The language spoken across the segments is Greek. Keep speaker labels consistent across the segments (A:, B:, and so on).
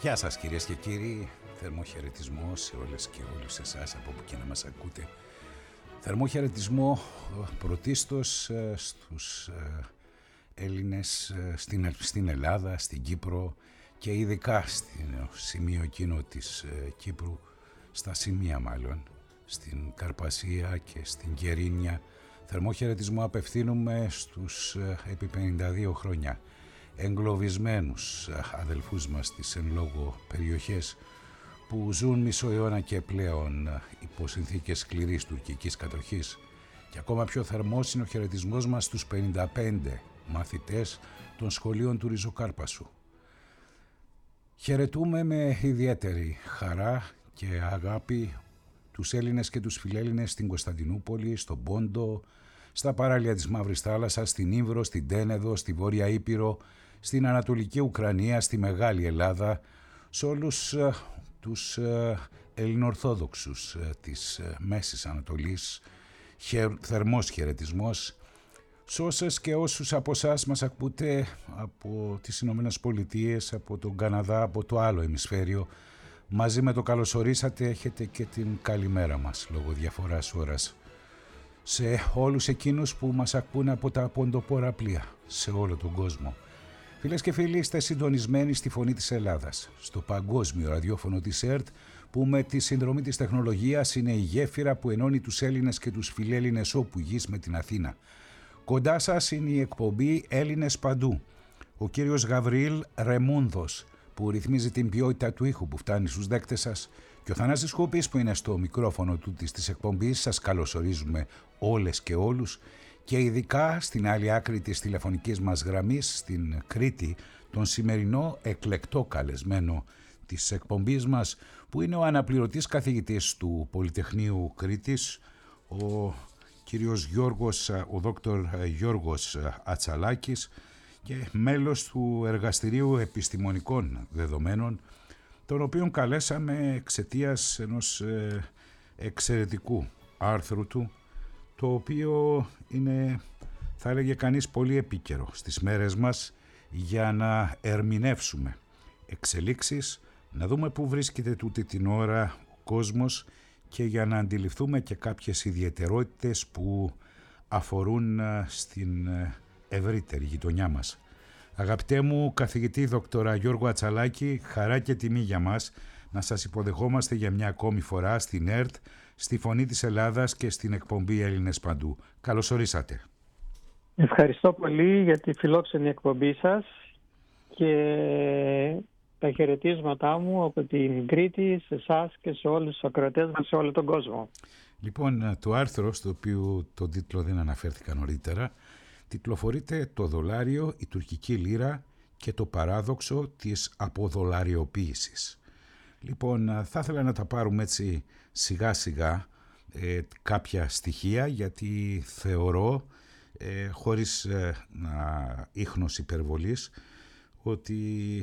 A: Γεια σας κυρίες και κύριοι, θερμό χαιρετισμό σε όλες και όλους εσάς από που και να μας ακούτε. Θερμό χαιρετισμό πρωτίστως στους Έλληνες στην Ελλάδα, στην Κύπρο και ειδικά στο σημείο εκείνο της Κύπρου, στα σημεία μάλλον, στην Καρπασία και στην Κερίνια. Θερμό χαιρετισμό απευθύνουμε στους επί 52 χρόνια εγκλωβισμένους αδελφούς μας στις εν λόγω περιοχές που ζουν μισό αιώνα και πλέον υπό συνθήκες σκληρής τουρκικής κατοχής, και ακόμα πιο θερμός είναι ο χαιρετισμός μας στους 55 μαθητές των σχολείων του Ριζοκάρπασου. Χαιρετούμε με ιδιαίτερη χαρά και αγάπη τους Έλληνες και τους φιλέλληνες στην Κωνσταντινούπολη, στον Πόντο, στα παράλια της Μαύρης Θάλασσας, στην Ύβρο, στην Τένεδο, στη Βόρεια Ήπειρο, στην Ανατολική Ουκρανία, στη Μεγάλη Ελλάδα, σε όλους τους Ελληνοορθόδοξους της Μέσης Ανατολής, θερμός χαιρετισμός. Σε όσες και όσους από εσάς μας ακούτε από τις Ηνωμένες Πολιτείες, από τον Καναδά, από το άλλο ημισφαίριο, μαζί με το καλωσορίσατε έχετε και την καλημέρα μας λόγω διαφοράς ώρας. Σε όλους εκείνους που μας ακούνε από τα ποντοπόρα πλοία σε όλο τον κόσμο. Φίλες και φίλοι, είστε συντονισμένοι στη Φωνή της Ελλάδας, στο παγκόσμιο ραδιόφωνο της ΕΡΤ, που με τη συνδρομή της τεχνολογίας είναι η γέφυρα που ενώνει τους Έλληνες και τους φιλέλληνες όπου γης με την Αθήνα. Κοντά σας είναι η εκπομπή Έλληνες Παντού. Ο κύριος Γαβριήλ Ρεμούνδος, που ρυθμίζει την ποιότητα του ήχου που φτάνει στους δέκτες σας, και ο Θανάσης Χούπης, που είναι στο μικρόφωνο της εκπομπής. Σας καλωσορίζουμε όλες και όλους, και ειδικά στην άλλη άκρη της τηλεφωνικής μας γραμμής, στην Κρήτη, τον σημερινό εκλεκτό καλεσμένο της εκπομπής μας, που είναι ο αναπληρωτής καθηγητής του Πολυτεχνείου Κρήτης, ο κύριος Γιώργος, ο δόκτωρ Γιώργος Ατσαλάκης, και μέλος του Εργαστηρίου Επιστημονικών Δεδομένων, τον οποίον καλέσαμε εξαιτίας ενός εξαιρετικού άρθρου του, το οποίο είναι, θα έλεγε κανείς, πολύ επίκαιρο στις μέρες μας, για να ερμηνεύσουμε εξελίξεις, να δούμε πού βρίσκεται τούτη την ώρα ο κόσμος και για να αντιληφθούμε και κάποιες ιδιαιτερότητες που αφορούν στην ευρύτερη γειτονιά μας. Αγαπητέ μου καθηγητή δόκτωρα Γιώργο Ατσαλάκη, χαρά και τιμή για μας να σας υποδεχόμαστε για μια ακόμη φορά στην ΕΡΤ, στη Φωνή της Ελλάδας και στην εκπομπή Έλληνες Παντού. Καλώς ορίσατε.
B: Ευχαριστώ πολύ για τη φιλόξενη εκπομπή σας και τα χαιρετίσματά μου από την Κρήτη σε εσάς και σε όλους τους ακροατές μας σε όλο τον κόσμο.
A: Λοιπόν, το άρθρο, στο οποίο τον τίτλο δεν αναφέρθηκα νωρίτερα, τιτλοφορείται «Το δολάριο, η τουρκική λίρα και το παράδοξο της αποδολαριοποίησης». Λοιπόν, θα ήθελα να τα πάρουμε έτσι σιγά σιγά κάποια στοιχεία, γιατί θεωρώ, χωρίς ίχνος υπερβολής, ότι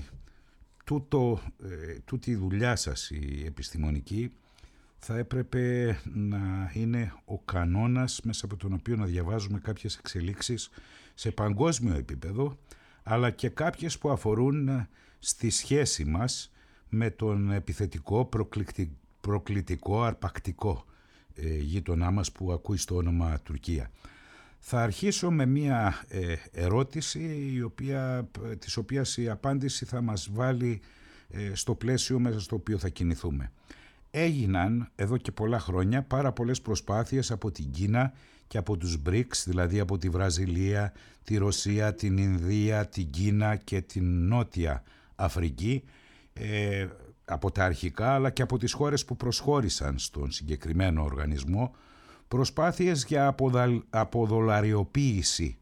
A: τούτη η δουλειά σας η επιστημονική θα έπρεπε να είναι ο κανόνας μέσα από τον οποίο να διαβάζουμε κάποιες εξελίξεις σε παγκόσμιο επίπεδο, αλλά και κάποιες που αφορούν στη σχέση μας με τον επιθετικό, προκλητικό, αρπακτικό γείτονά μας που ακούει στο όνομα Τουρκία. Θα αρχίσω με μία ερώτηση της οποίας η απάντηση θα μας βάλει στο πλαίσιο μέσα στο οποίο θα κινηθούμε. Έγιναν εδώ και πολλά χρόνια πάρα πολλές προσπάθειες από την Κίνα και από τους BRICS, δηλαδή από τη Βραζιλία, τη Ρωσία, την Ινδία, την Κίνα και την Νότια Αφρική, από τα αρχικά αλλά και από τις χώρες που προσχώρησαν στον συγκεκριμένο οργανισμό, προσπάθειες για αποδολαριοποίηση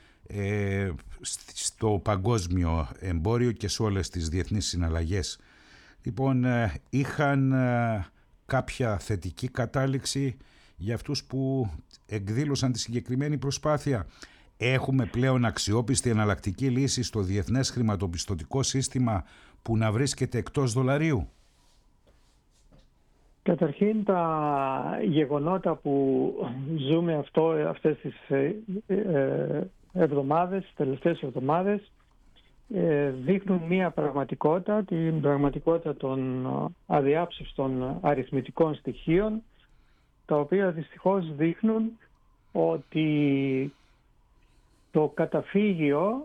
A: στο παγκόσμιο εμπόριο και σε όλες τις διεθνείς συναλλαγές. Λοιπόν, είχαν κάποια θετική κατάληξη για αυτούς που εκδήλωσαν τη συγκεκριμένη προσπάθεια. Έχουμε πλέον αξιόπιστη εναλλακτική λύση στο διεθνές χρηματοπιστωτικό σύστημα που να βρίσκεται εκτός δολαρίου?
B: Καταρχήν, τα γεγονότα που ζούμε αυτές τις τελευταίες εβδομάδες, δείχνουν μία πραγματικότητα, την πραγματικότητα των αδιάψευστων αριθμητικών στοιχείων, τα οποία δυστυχώς δείχνουν ότι το καταφύγιο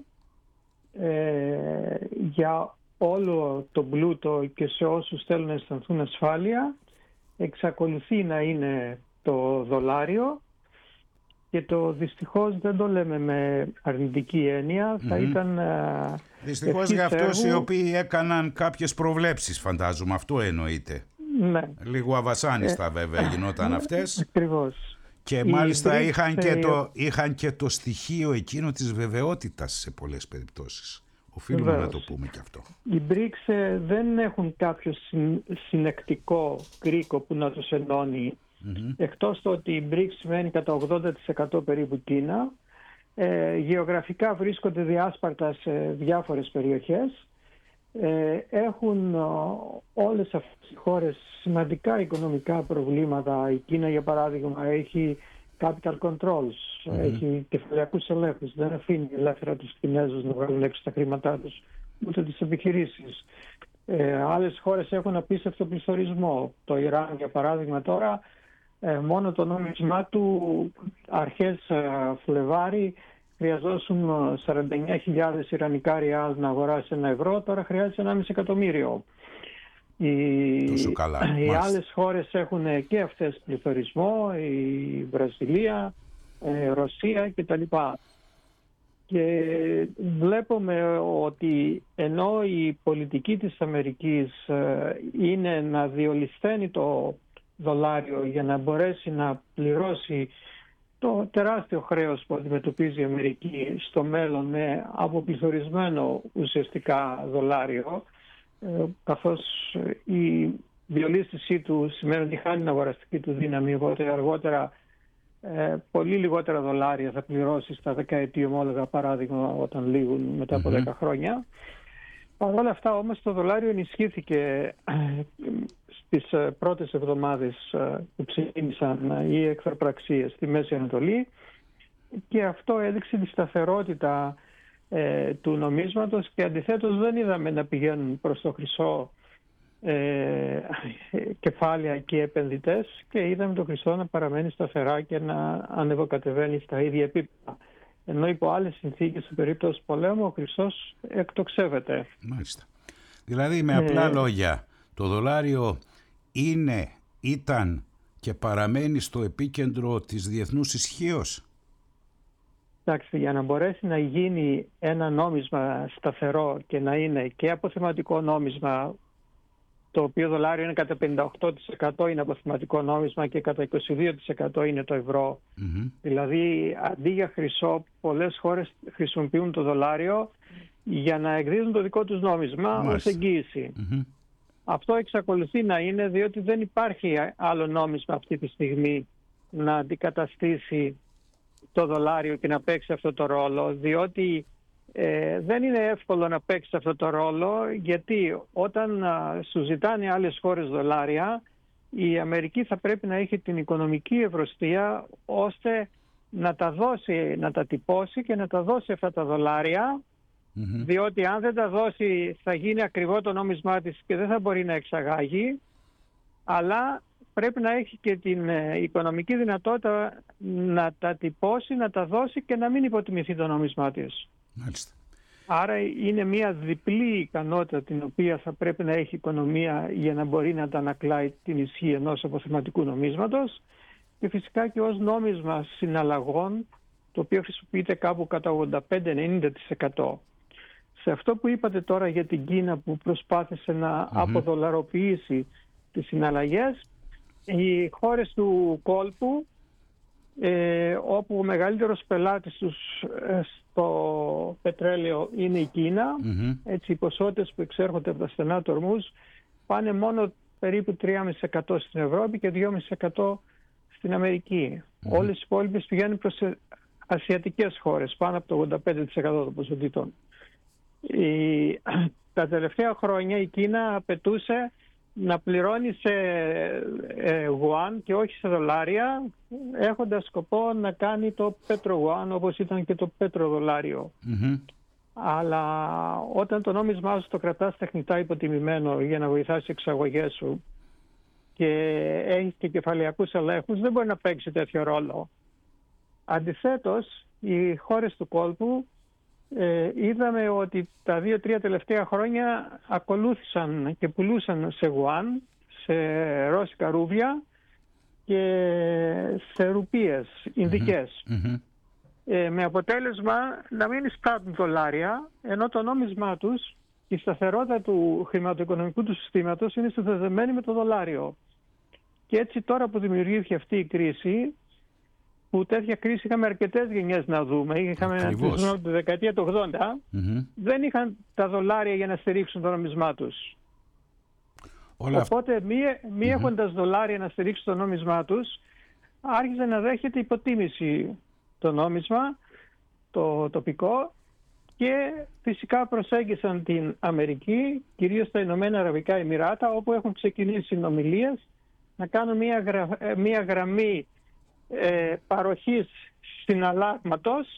B: για όλο το πλούτο και σε όσους θέλουν να αισθανθούν ασφάλεια εξακολουθεί να είναι το δολάριο, και το δυστυχώς δεν το λέμε με αρνητική έννοια. Θα ήταν
A: δυστυχώς για αυτούς οι οποίοι έκαναν κάποιες προβλέψεις, φαντάζομαι, αυτό εννοείται.
B: Ναι.
A: Λίγο αβασάνιστα βέβαια γινόταν αυτές.
B: Ακριβώς.
A: Και μάλιστα είχαν και το στοιχείο εκείνο της βεβαιότητας σε πολλές περιπτώσεις. Οφείλουμε να το πούμε και αυτό.
B: Οι BRICS δεν έχουν κάποιο συνεκτικό κρίκο που να τους ενώνει. Εκτός το ότι η BRICS σημαίνει κατά 80% περίπου Κίνα. Γεωγραφικά βρίσκονται διάσπαρτα σε διάφορες περιοχές. Έχουν όλες αυτές οι χώρες σημαντικά οικονομικά προβλήματα. Η Κίνα, για παράδειγμα, έχει capital controls, έχει κεφαλαιακούς ελέγχους, δεν αφήνει ελεύθερα τους Κινέζους να βγάλουν έξω τα χρήματά τους, ούτε τις επιχειρήσεις. Άλλες χώρες έχουν απίστευτο πληθωρισμό. Το Ιράν, για παράδειγμα, τώρα μόνο το νόμισμά του αρχές Φλεβάρι χρειαζόσουν 49.000 Ιρανικά ριάλ να αγοράσει €1, τώρα χρειάζεται 1,5 εκατομμύριο. Οι άλλες χώρες έχουν και αυτές πληθωρισμό, η Βραζιλία, Ρωσία κτλ. Και βλέπουμε ότι ενώ η πολιτική της Αμερικής είναι να διολυσθένει το δολάριο για να μπορέσει να πληρώσει το τεράστιο χρέος που αντιμετωπίζει η Αμερική στο μέλλον με αποπληθωρισμένο ουσιαστικά δολάριο, καθώς η διολύστησή του σημαίνει ότι χάνει την αγοραστική του δύναμη, οπότε αργότερα πολύ λιγότερα δολάρια θα πληρώσει στα δεκαετή ομόλογα, παράδειγμα, όταν λήγουν μετά από 10 χρόνια. Παρ' όλα αυτά όμως το δολάριο ενισχύθηκε στις πρώτες εβδομάδες που ξεκίνησαν οι εχθροπραξίες στη Μέση Ανατολή, και αυτό έδειξε τη σταθερότητα του νομίσματος, και αντιθέτως δεν είδαμε να πηγαίνουν προς το χρυσό κεφάλαια και επενδυτές, και είδαμε το χρυσό να παραμένει σταθερά και να ανεβοκατεβαίνει στα ίδια επίπεδα. Ενώ υπό άλλες συνθήκες, σε περίπτωση πολέμου, ο χρυσός εκτοξεύεται.
A: Μάλιστα. Δηλαδή, με απλά λόγια, το δολάριο ήταν και παραμένει στο επίκεντρο της διεθνούς ισχύως.
B: Εντάξει, για να μπορέσει να γίνει ένα νόμισμα σταθερό και να είναι και αποθεματικό νόμισμα, το οποίο δολάριο είναι κατά 58% είναι αποθεματικό νόμισμα και κατά 22% είναι το ευρώ. Δηλαδή, αντί για χρυσό, πολλές χώρες χρησιμοποιούν το δολάριο για να εκδίδουν το δικό τους νόμισμα ως εγγύηση. Αυτό εξακολουθεί να είναι, διότι δεν υπάρχει άλλο νόμισμα αυτή τη στιγμή να αντικαταστήσει το δολάριο και να παίξει αυτό το ρόλο, διότι δεν είναι εύκολο να παίξει αυτό το ρόλο, γιατί όταν σου ζητάνε άλλες χώρες δολάρια, η Αμερική θα πρέπει να έχει την οικονομική ευρωστία ώστε να τα δώσει, να τα τυπώσει και να τα δώσει αυτά τα δολάρια, διότι αν δεν τα δώσει θα γίνει ακριβό το νόμισμά της και δεν θα μπορεί να εξαγάγει, αλλά πρέπει να έχει και την οικονομική δυνατότητα να τα τυπώσει, να τα δώσει και να μην υποτιμηθεί το νόμισμά της.
A: Μάλιστα.
B: Άρα είναι μια διπλή ικανότητα την οποία θα πρέπει να έχει η οικονομία για να μπορεί να αντανακλάει την ισχύ ενός αποθεματικού νομίσματος, και φυσικά και ως νόμισμα συναλλαγών, το οποίο χρησιμοποιείται κάπου κατά 85-90%. Σε αυτό που είπατε τώρα για την Κίνα που προσπάθησε να αποδολαροποιήσει τις συναλλαγές, οι χώρες του κόλπου, όπου ο μεγαλύτερος πελάτης τους στο πετρέλαιο είναι η Κίνα, έτσι οι ποσότητες που εξέρχονται από τα στενά του Ορμούζ πάνε μόνο περίπου 3,5% στην Ευρώπη και 2,5% στην Αμερική. Όλες οι υπόλοιπες πηγαίνουν προς ασιατικές χώρες, πάνω από το 85% των ποσοτήτων. Τα τελευταία χρόνια η Κίνα απαιτούσε να πληρώνει σε γουάν και όχι σε δολάρια, έχοντας σκοπό να κάνει το πέτρο γουάν όπως ήταν και το πέτρο δολάριο. Αλλά όταν το νόμισμά σου το κρατάς τεχνητά υποτιμημένο για να βοηθάς τις εξαγωγές σου και έχει και κεφαλαιακούς ελέγχους, δεν μπορεί να παίξει τέτοιο ρόλο. Αντιθέτως, οι χώρες του κόλπου είδαμε ότι τα 2-3 τελευταία χρόνια ακολούθησαν και πουλούσαν σε γουάν, σε ρώσικα ρούβια και σε ρουπίες ινδικές. Με αποτέλεσμα να μην εισπράττουν δολάρια, ενώ το νόμισμά τους, η σταθερότητα του χρηματοοικονομικού του συστήματος είναι συνδεδεμένη με το δολάριο. Και έτσι τώρα που δημιουργήθηκε αυτή η κρίση, που τέτοια κρίση είχαμε αρκετές γενιές να δούμε, είχαμε τη δεκαετία του 80, δεν είχαν τα δολάρια για να στηρίξουν το νόμισμά τους. Οπότε μη έχοντας δολάρια να στηρίξουν το νόμισμά τους, άρχισε να δέχεται υποτίμηση το νόμισμα, το τοπικό, και φυσικά προσέγγισαν την Αμερική, κυρίως τα Ηνωμένα Αραβικά Εμιράτα, όπου έχουν ξεκινήσει συνομιλίες να κάνουν μια γραμμή παροχής συναλλάγματος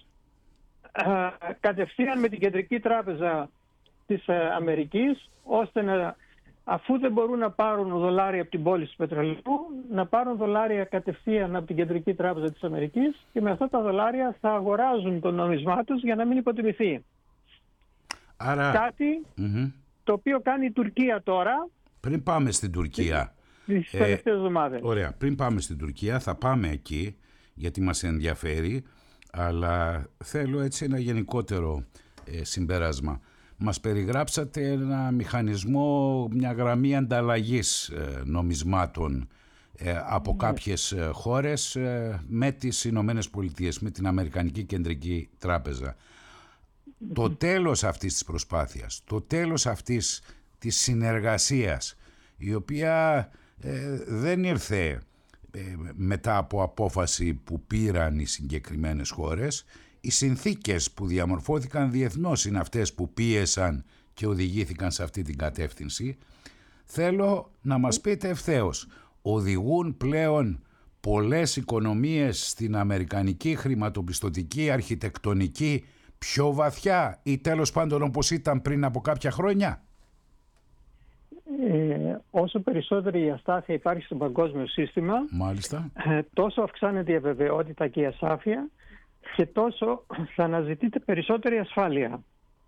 B: κατευθείαν με την Κεντρική Τράπεζα της Αμερικής, ώστε να, αφού δεν μπορούν να πάρουν δολάρια από την πώληση του πετρελαίου, να πάρουν δολάρια κατευθείαν από την Κεντρική Τράπεζα της Αμερικής και με αυτά τα δολάρια θα αγοράζουν το νόμισμά τους για να μην υποτιμηθεί.
A: Άρα...
B: Κάτι το οποίο κάνει η Τουρκία τώρα.
A: Πριν πάμε στην Τουρκία...
B: Τις τελευταίες εβδομάδες.
A: Ωραία, πριν πάμε στην Τουρκία, θα πάμε εκεί γιατί μας ενδιαφέρει, αλλά θέλω έτσι ένα γενικότερο συμπέρασμα. Μας περιγράψατε ένα μηχανισμό, μια γραμμή ανταλλαγής νομισμάτων από κάποιες χώρες με τις Ηνωμένες Πολιτείες, με την Αμερικανική Κεντρική Τράπεζα. Το τέλος αυτής της προσπάθειας, το τέλος αυτής της συνεργασίας, η οποία δεν ήρθε μετά από απόφαση που πήραν οι συγκεκριμένες χώρες. Οι συνθήκες που διαμορφώθηκαν διεθνώς είναι αυτές που πίεσαν και οδηγήθηκαν σε αυτή την κατεύθυνση. Θέλω να μας πείτε ευθέως, οδηγούν πλέον πολλές οικονομίες στην αμερικανική χρηματοπιστωτική αρχιτεκτονική πιο βαθιά ή τέλος πάντων όπως ήταν πριν από κάποια χρόνια?
B: Όσο περισσότερη η αστάθεια υπάρχει στο παγκόσμιο σύστημα,
A: μάλιστα,
B: τόσο αυξάνεται η αβεβαιότητα και η ασάφεια και τόσο θα αναζητείτε περισσότερη ασφάλεια.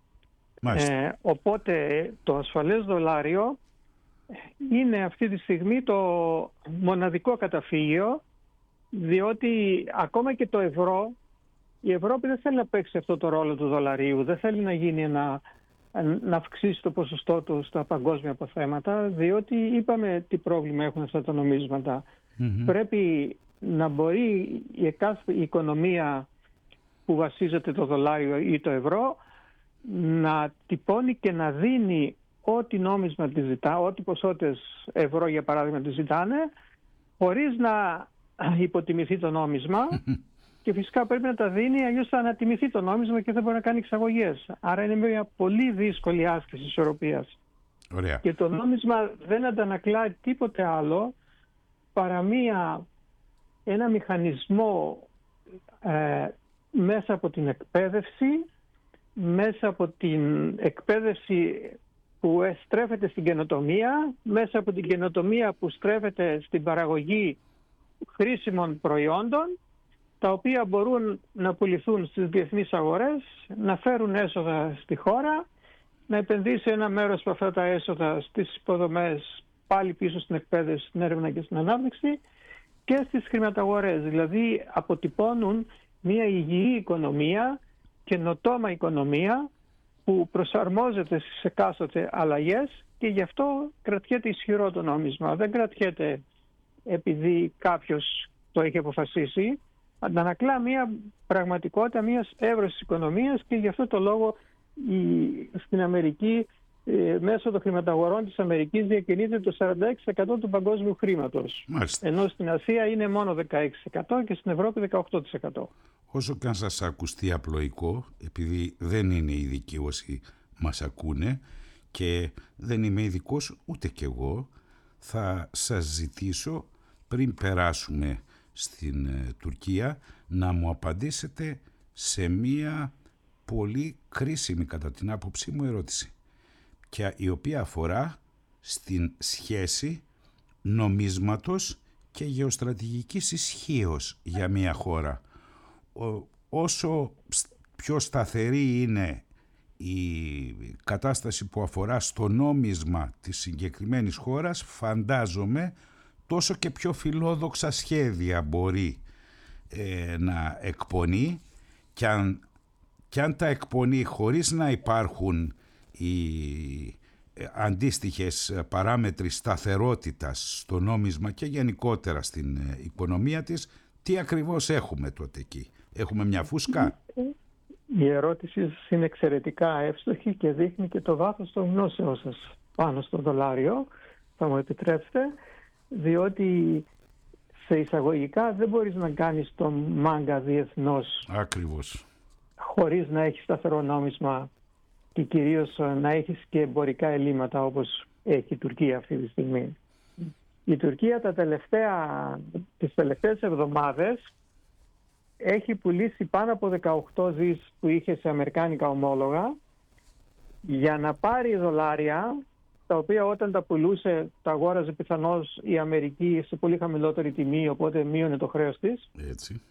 B: Οπότε το ασφαλές δολάριο είναι αυτή τη στιγμή το μοναδικό καταφύγιο, διότι ακόμα και το ευρώ, η Ευρώπη δεν θέλει να παίξει αυτό το ρόλο του δολαρίου, δεν θέλει να γίνει να αυξήσει το ποσοστό του στα παγκόσμια αποθέματα, διότι είπαμε τι πρόβλημα έχουν αυτά τα νομίσματα. Πρέπει να μπορεί η οικονομία που βασίζεται το δολάριο ή το ευρώ να τυπώνει και να δίνει ό,τι νόμισμα τη ζητά, ό,τι ποσότητες ευρώ για παράδειγμα τη ζητάνε, χωρίς να υποτιμηθεί το νόμισμα. Και φυσικά πρέπει να τα δίνει, αλλιώς θα ανατιμηθεί το νόμισμα και δεν μπορεί να κάνει εξαγωγές. Άρα είναι μια πολύ δύσκολη άσκηση ισορροπίας.
A: Ωραία.
B: Και το νόμισμα δεν αντανακλά τίποτε άλλο παρά ένα μηχανισμό μέσα από την εκπαίδευση, μέσα από την εκπαίδευση που στρέφεται στην καινοτομία, μέσα από την καινοτομία που στρέφεται στην παραγωγή χρήσιμων προϊόντων, τα οποία μπορούν να πουληθούν στις διεθνείς αγορές, να φέρουν έσοδα στη χώρα, να επενδύσει ένα μέρος από αυτά τα έσοδα στις υποδομές, πάλι πίσω στην εκπαίδευση, στην έρευνα και στην ανάπτυξη και στις χρηματαγορές. Δηλαδή αποτυπώνουν μια υγιή οικονομία, καινοτόμα οικονομία που προσαρμόζεται στις εκάστοτε αλλαγές και γι' αυτό κρατιέται ισχυρό το νόμισμα. Δεν κρατιέται επειδή κάποιος το έχει αποφασίσει. Αντανακλά μια πραγματικότητα μιας εύρωσης οικονομίας και γι' αυτό το λόγο στην Αμερική μέσω των χρηματαγορών της Αμερικής διακινείται το 46% του παγκόσμιου χρήματος.
A: Μάλιστα.
B: Ενώ στην Ασία είναι μόνο 16% και στην Ευρώπη 18%.
A: Όσο και αν σας ακουστεί απλοϊκό, επειδή δεν είναι ειδικοί όσοι μας ακούνε και δεν είμαι ειδικός ούτε κι εγώ, θα σας ζητήσω πριν περάσουμε στην Τουρκία να μου απαντήσετε σε μία πολύ κρίσιμη κατά την άποψή μου ερώτηση, και η οποία αφορά στην σχέση νομίσματος και γεωστρατηγικής ισχύως για μια χώρα. Όσο πιο σταθερή είναι η κατάσταση που αφορά στο νόμισμα της συγκεκριμένης χώρας, φαντάζομαι τόσο και πιο φιλόδοξα σχέδια μπορεί να εκπονεί, και αν τα εκπονεί χωρίς να υπάρχουν οι αντίστοιχες παράμετροι σταθερότητας στο νόμισμα και γενικότερα στην οικονομία της, τι ακριβώς έχουμε τότε εκεί? Έχουμε μια φούσκα?
B: Η ερώτηση είναι εξαιρετικά εύστοχη και δείχνει και το βάθος των γνώσεων σας πάνω στο δολάριο, θα μου επιτρέψετε, διότι σε εισαγωγικά δεν μπορείς να κάνεις τον μάγκα διεθνώς.
A: Ακριβώς.
B: Χωρίς να έχεις σταθερό νόμισμα και κυρίως να έχεις και εμπορικά ελλείμματα όπως έχει η Τουρκία αυτή τη στιγμή. Η Τουρκία τις τελευταίες εβδομάδες έχει πουλήσει πάνω από 18 δις που είχε σε αμερικάνικα ομόλογα για να πάρει δολάρια, τα οποία όταν τα πουλούσε τα αγόραζε πιθανώς η Αμερική σε πολύ χαμηλότερη τιμή, οπότε μείωνε το χρέος της.
A: Έτσι.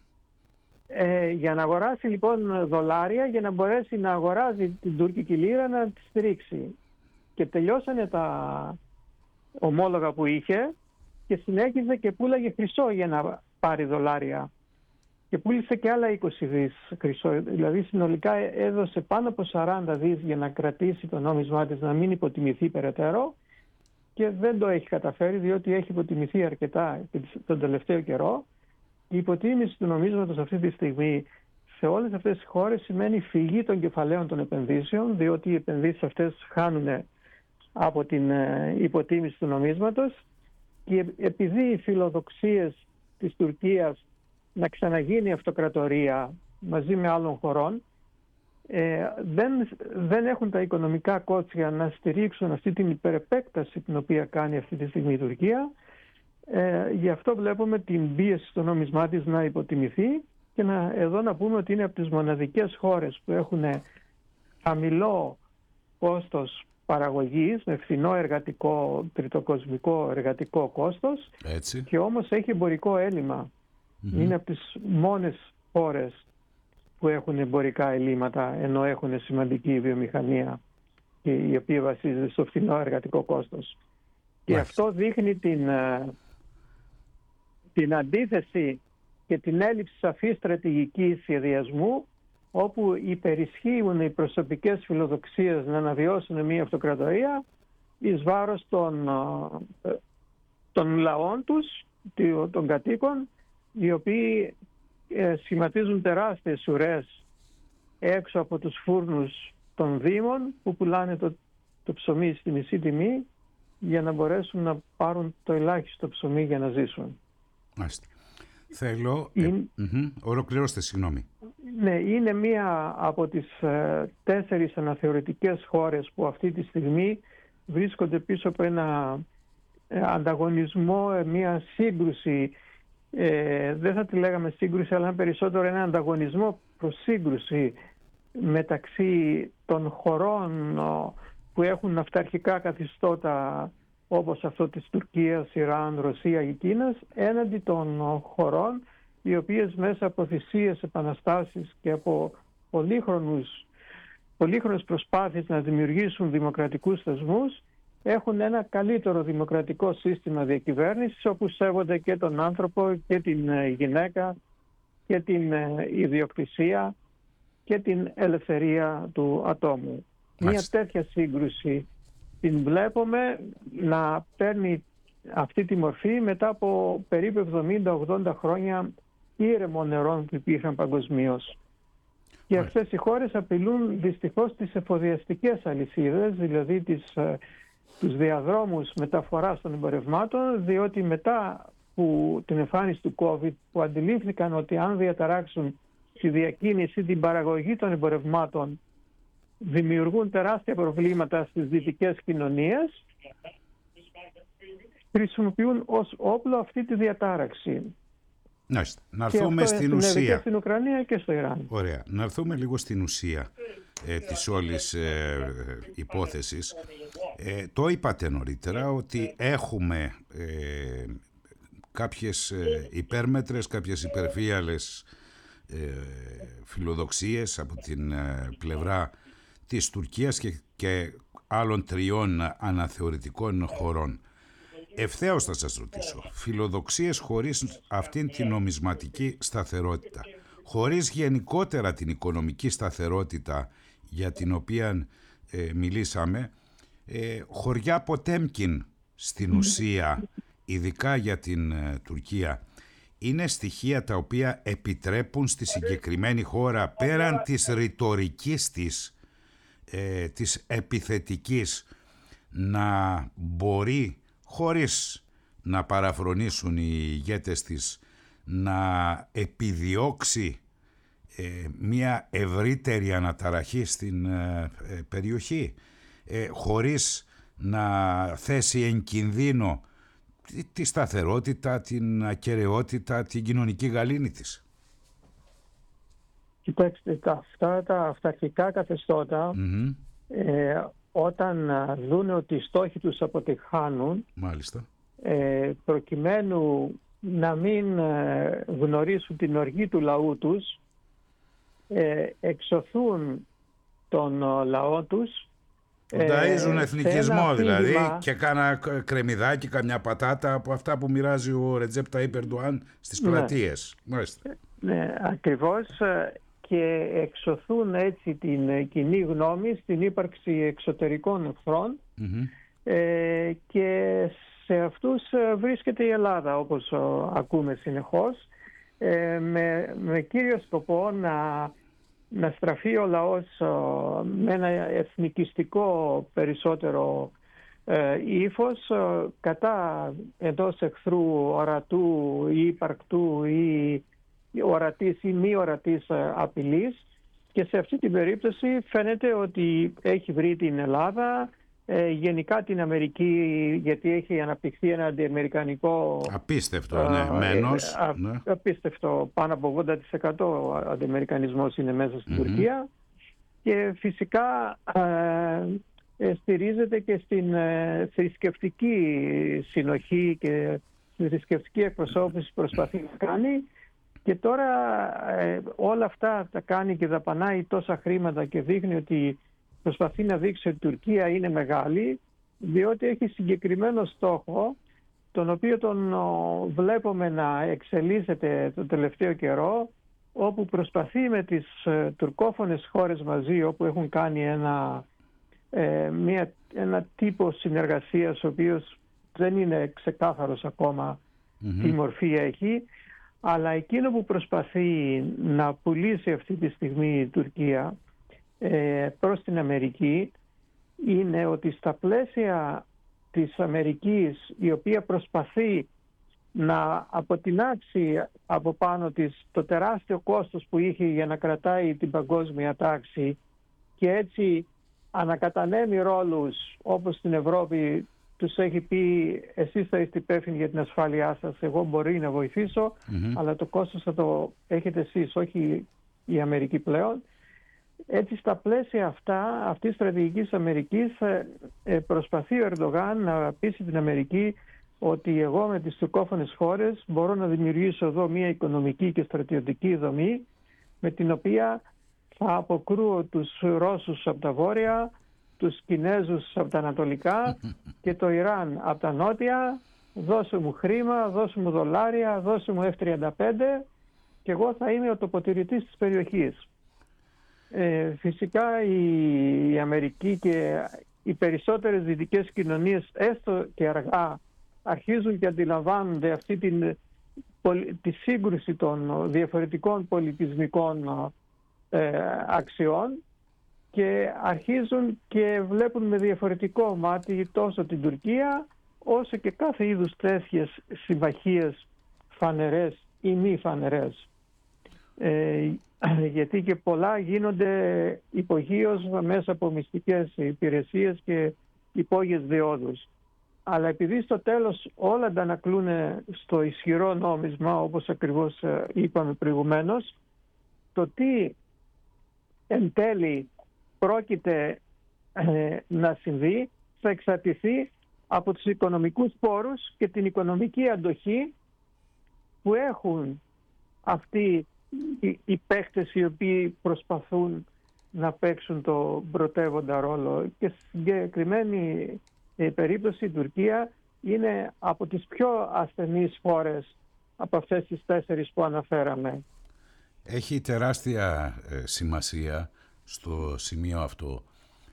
B: Για να αγοράσει λοιπόν δολάρια, για να μπορέσει να αγοράζει την τουρκική λίρα να τη στηρίξει. Και τελειώσανε τα ομόλογα που είχε και συνέχιζε και πούλαγε χρυσό για να πάρει δολάρια. Και πούλησε και άλλα 20 δις χρυσό. Δηλαδή συνολικά έδωσε πάνω από 40 δις για να κρατήσει το νόμισμά της, να μην υποτιμηθεί περαιτέρω, και δεν το έχει καταφέρει, διότι έχει υποτιμηθεί αρκετά τον τελευταίο καιρό. Η υποτίμηση του νομίσματος αυτή τη στιγμή σε όλες αυτές τις χώρες σημαίνει φυγή των κεφαλαίων των επενδύσεων, διότι οι επενδύσεις αυτές χάνουν από την υποτίμηση του νομίσματος, και επειδή οι φιλοδοξίες της Τουρκίας να ξαναγίνει αυτοκρατορία μαζί με άλλων χωρών δεν έχουν τα οικονομικά κότσια να στηρίξουν αυτή την υπερεπέκταση την οποία κάνει αυτή τη στιγμή η Τουρκία. Γι' αυτό βλέπουμε την πίεση στο νόμισμά της να υποτιμηθεί, και εδώ να πούμε ότι είναι από τις μοναδικές χώρες που έχουν χαμηλό κόστος παραγωγής, με φθηνό εργατικό, τριτοκοσμικό εργατικό κόστος.
A: Έτσι.
B: Και όμως έχει εμπορικό έλλειμμα. Είναι από τις μόνες χώρες που έχουν εμπορικά ελλείμματα, ενώ έχουν σημαντική βιομηχανία, και η οποία βασίζεται στο φθηνό εργατικό κόστος. Και αυτό δείχνει την αντίθεση και την έλλειψη σαφής στρατηγικής σχεδιασμού, όπου υπερισχύουν οι προσωπικές φιλοδοξίες να αναβιώσουν μια αυτοκρατορία εις βάρος των λαών τους, των κατοίκων, οι οποίοι σχηματίζουν τεράστιες ουρές έξω από τους φούρνους των δήμων, που πουλάνε το ψωμί στη μισή τιμή για να μπορέσουν να πάρουν το ελάχιστο ψωμί για να ζήσουν.
A: Μάλιστα. Θέλω... Ολοκληρώστε, συγγνώμη.
B: Ναι, είναι μία από τις 4 αναθεωρητικές χώρες που αυτή τη στιγμή βρίσκονται πίσω από ένα ανταγωνισμό, μία σύγκρουση. Δεν θα τη λέγαμε σύγκρουση, αλλά περισσότερο ένα ανταγωνισμό προς σύγκρουση μεταξύ των χωρών που έχουν αυταρχικά καθεστώτα, όπως αυτό της Τουρκίας, Ιράν, Ρωσία και Κίνας, έναντι των χωρών οι οποίες μέσα από θυσίες, επαναστάσεις και από πολύχρονες προσπάθειες να δημιουργήσουν δημοκρατικούς θεσμούς έχουν ένα καλύτερο δημοκρατικό σύστημα διακυβέρνησης, όπου σέβονται και τον άνθρωπο και την γυναίκα και την ιδιοκτησία και την ελευθερία του ατόμου. Μια τέτοια σύγκρουση την βλέπουμε να παίρνει αυτή τη μορφή μετά από περίπου 70-80 χρόνια ήρεμων νερών που υπήρχαν παγκοσμίως. Και αυτές οι χώρες απειλούν δυστυχώς τις εφοδιαστικές αλυσίδες, δηλαδή τους διαδρόμους μεταφοράς των εμπορευμάτων, διότι μετά που την εμφάνιση του COVID, που αντιλήφθηκαν ότι αν διαταράξουν τη διακίνηση, την παραγωγή των εμπορευμάτων, δημιουργούν τεράστια προβλήματα στις δυτικές κοινωνίες, χρησιμοποιούν ως όπλο αυτή τη διατάραξη.
A: Να έρθουμε στην ουσία.
B: Και στην Ουκρανία και στο Ιράν.
A: Ωραία. Να έρθουμε λίγο στην ουσία της όλης υπόθεσης. Το είπατε νωρίτερα ότι έχουμε κάποιες υπέρμετρες, κάποιες υπερφύαλες φιλοδοξίες από την πλευρά της Τουρκίας και άλλων 3 αναθεωρητικών χωρών. Ευθέως θα σας ρωτήσω, φιλοδοξίες χωρίς αυτήν την νομισματική σταθερότητα, χωρίς γενικότερα την οικονομική σταθερότητα για την οποία μιλήσαμε, χωριά Ποτέμκιν στην ουσία, ειδικά για την Τουρκία, είναι στοιχεία τα οποία επιτρέπουν στη συγκεκριμένη χώρα, πέραν της ρητορικής της επιθετικής, να μπορεί, χωρίς να παραφρονήσουν οι ηγέτες της, να επιδιώξει μια ευρύτερη αναταραχή στην περιοχή, χωρίς να θέσει εν κινδύνο τη σταθερότητα, την ακεραιότητα, την κοινωνική γαλήνη της.
B: Κοιτάξτε, αυτά τα αυταρχικά καθεστώτα, όταν δουν ότι οι στόχοι τους αποτυγχάνουν,
A: μάλιστα,
B: προκειμένου να μην γνωρίσουν την οργή του λαού τους, εξωθούν τον λαό τους,
A: ταΐζουν εθνικισμό δηλαδή, και κάνα κρεμμυδάκι, καμιά πατάτα από αυτά που μοιράζει ο Ρετζέπ Ταΐπ Ερντοάν στις πλατείες.
B: Ναι, ακριβώς, και εξωθούν έτσι την κοινή γνώμη στην ύπαρξη εξωτερικών εχθρών, και σε αυτούς βρίσκεται η Ελλάδα, όπως ακούμε συνεχώς, με κύριο σκοπό να στραφεί ο λαός με ένα εθνικιστικό περισσότερο ύφος κατά εντός εχθρού ορατού ή υπαρκτού ή ορατής ή μη ορατής απειλής, και σε αυτή την περίπτωση φαίνεται ότι έχει βρει την Ελλάδα, γενικά την Αμερική, γιατί έχει αναπτυχθεί ένα αντιαμερικανικό
A: απίστευτο, μένος,
B: απίστευτο, πάνω από 80% αντιαμερικανισμός είναι μέσα στην Τουρκία, και φυσικά στηρίζεται και στην θρησκευτική συνοχή και στη θρησκευτική εκπροσώπηση που προσπαθεί να κάνει, και τώρα όλα αυτά τα κάνει και δαπανάει τόσα χρήματα και δείχνει ότι προσπαθεί να δείξει ότι η Τουρκία είναι μεγάλη, διότι έχει συγκεκριμένο στόχο, τον οποίο τον βλέπουμε να εξελίσσεται το τελευταίο καιρό, όπου προσπαθεί με τις τουρκόφωνες χώρες μαζί, όπου έχουν κάνει ένα τύπο συνεργασίας, ο οποίος δεν είναι ξεκάθαρος ακόμα τι μορφή έχει, αλλά εκείνο που προσπαθεί να πουλήσει αυτή τη στιγμή η Τουρκία προς την Αμερική είναι ότι στα πλαίσια της Αμερικής, η οποία προσπαθεί να αποτινάξει από πάνω της το τεράστιο κόστος που είχε για να κρατάει την παγκόσμια τάξη, και έτσι ανακατανέμει ρόλους, όπως στην Ευρώπη τους έχει πει εσείς θα είστε υπεύθυνοι για την ασφάλειά σας, εγώ μπορεί να βοηθήσω, αλλά το κόστος θα το έχετε εσείς, όχι η Αμερική πλέον. Έτσι στα πλαίσια αυτής της στρατηγικής Αμερικής προσπαθεί ο Ερντογάν να πείσει την Αμερική ότι εγώ με τις τουρκόφωνες χώρες μπορώ να δημιουργήσω εδώ μια οικονομική και στρατιωτική δομή, με την οποία θα αποκρούω τους Ρώσους από τα βόρεια, τους Κινέζους από τα ανατολικά και το Ιράν από τα νότια. Δώσε μου χρήμα, δώσε μου δολάρια, δώσε μου F-35 και εγώ θα είμαι ο τοποτηρητής της περιοχής. Φυσικά η Αμερική και οι περισσότερες δυτικές κοινωνίες, έστω και αργά, αρχίζουν και αντιλαμβάνονται αυτή τη σύγκρουση των διαφορετικών πολιτισμικών αξιών και αρχίζουν και βλέπουν με διαφορετικό μάτι τόσο την Τουρκία όσο και κάθε είδους τέτοιες συμμαχίες φανερές ή μη φανερές. Γιατί και πολλά γίνονται υπογείως μέσα από μυστικές υπηρεσίες και υπόγειες διόδους. αλλά επειδή στο τέλος όλα αντανακλούν στο ισχυρό νόμισμα, όπως ακριβώς είπαμε προηγουμένως, το τι εν τέλει πρόκειται να συμβεί θα εξαρτηθεί από τους οικονομικούς πόρους και την οικονομική αντοχή που έχουν αυτοί οι παίχτες οι οποίοι προσπαθούν να παίξουν το πρωτεύοντα ρόλο. Και στη συγκεκριμένη περίπτωση η Τουρκία είναι από τις πιο ασθενείς χώρες από αυτές τις 4 που αναφέραμε.
A: Έχει τεράστια σημασία στο σημείο αυτό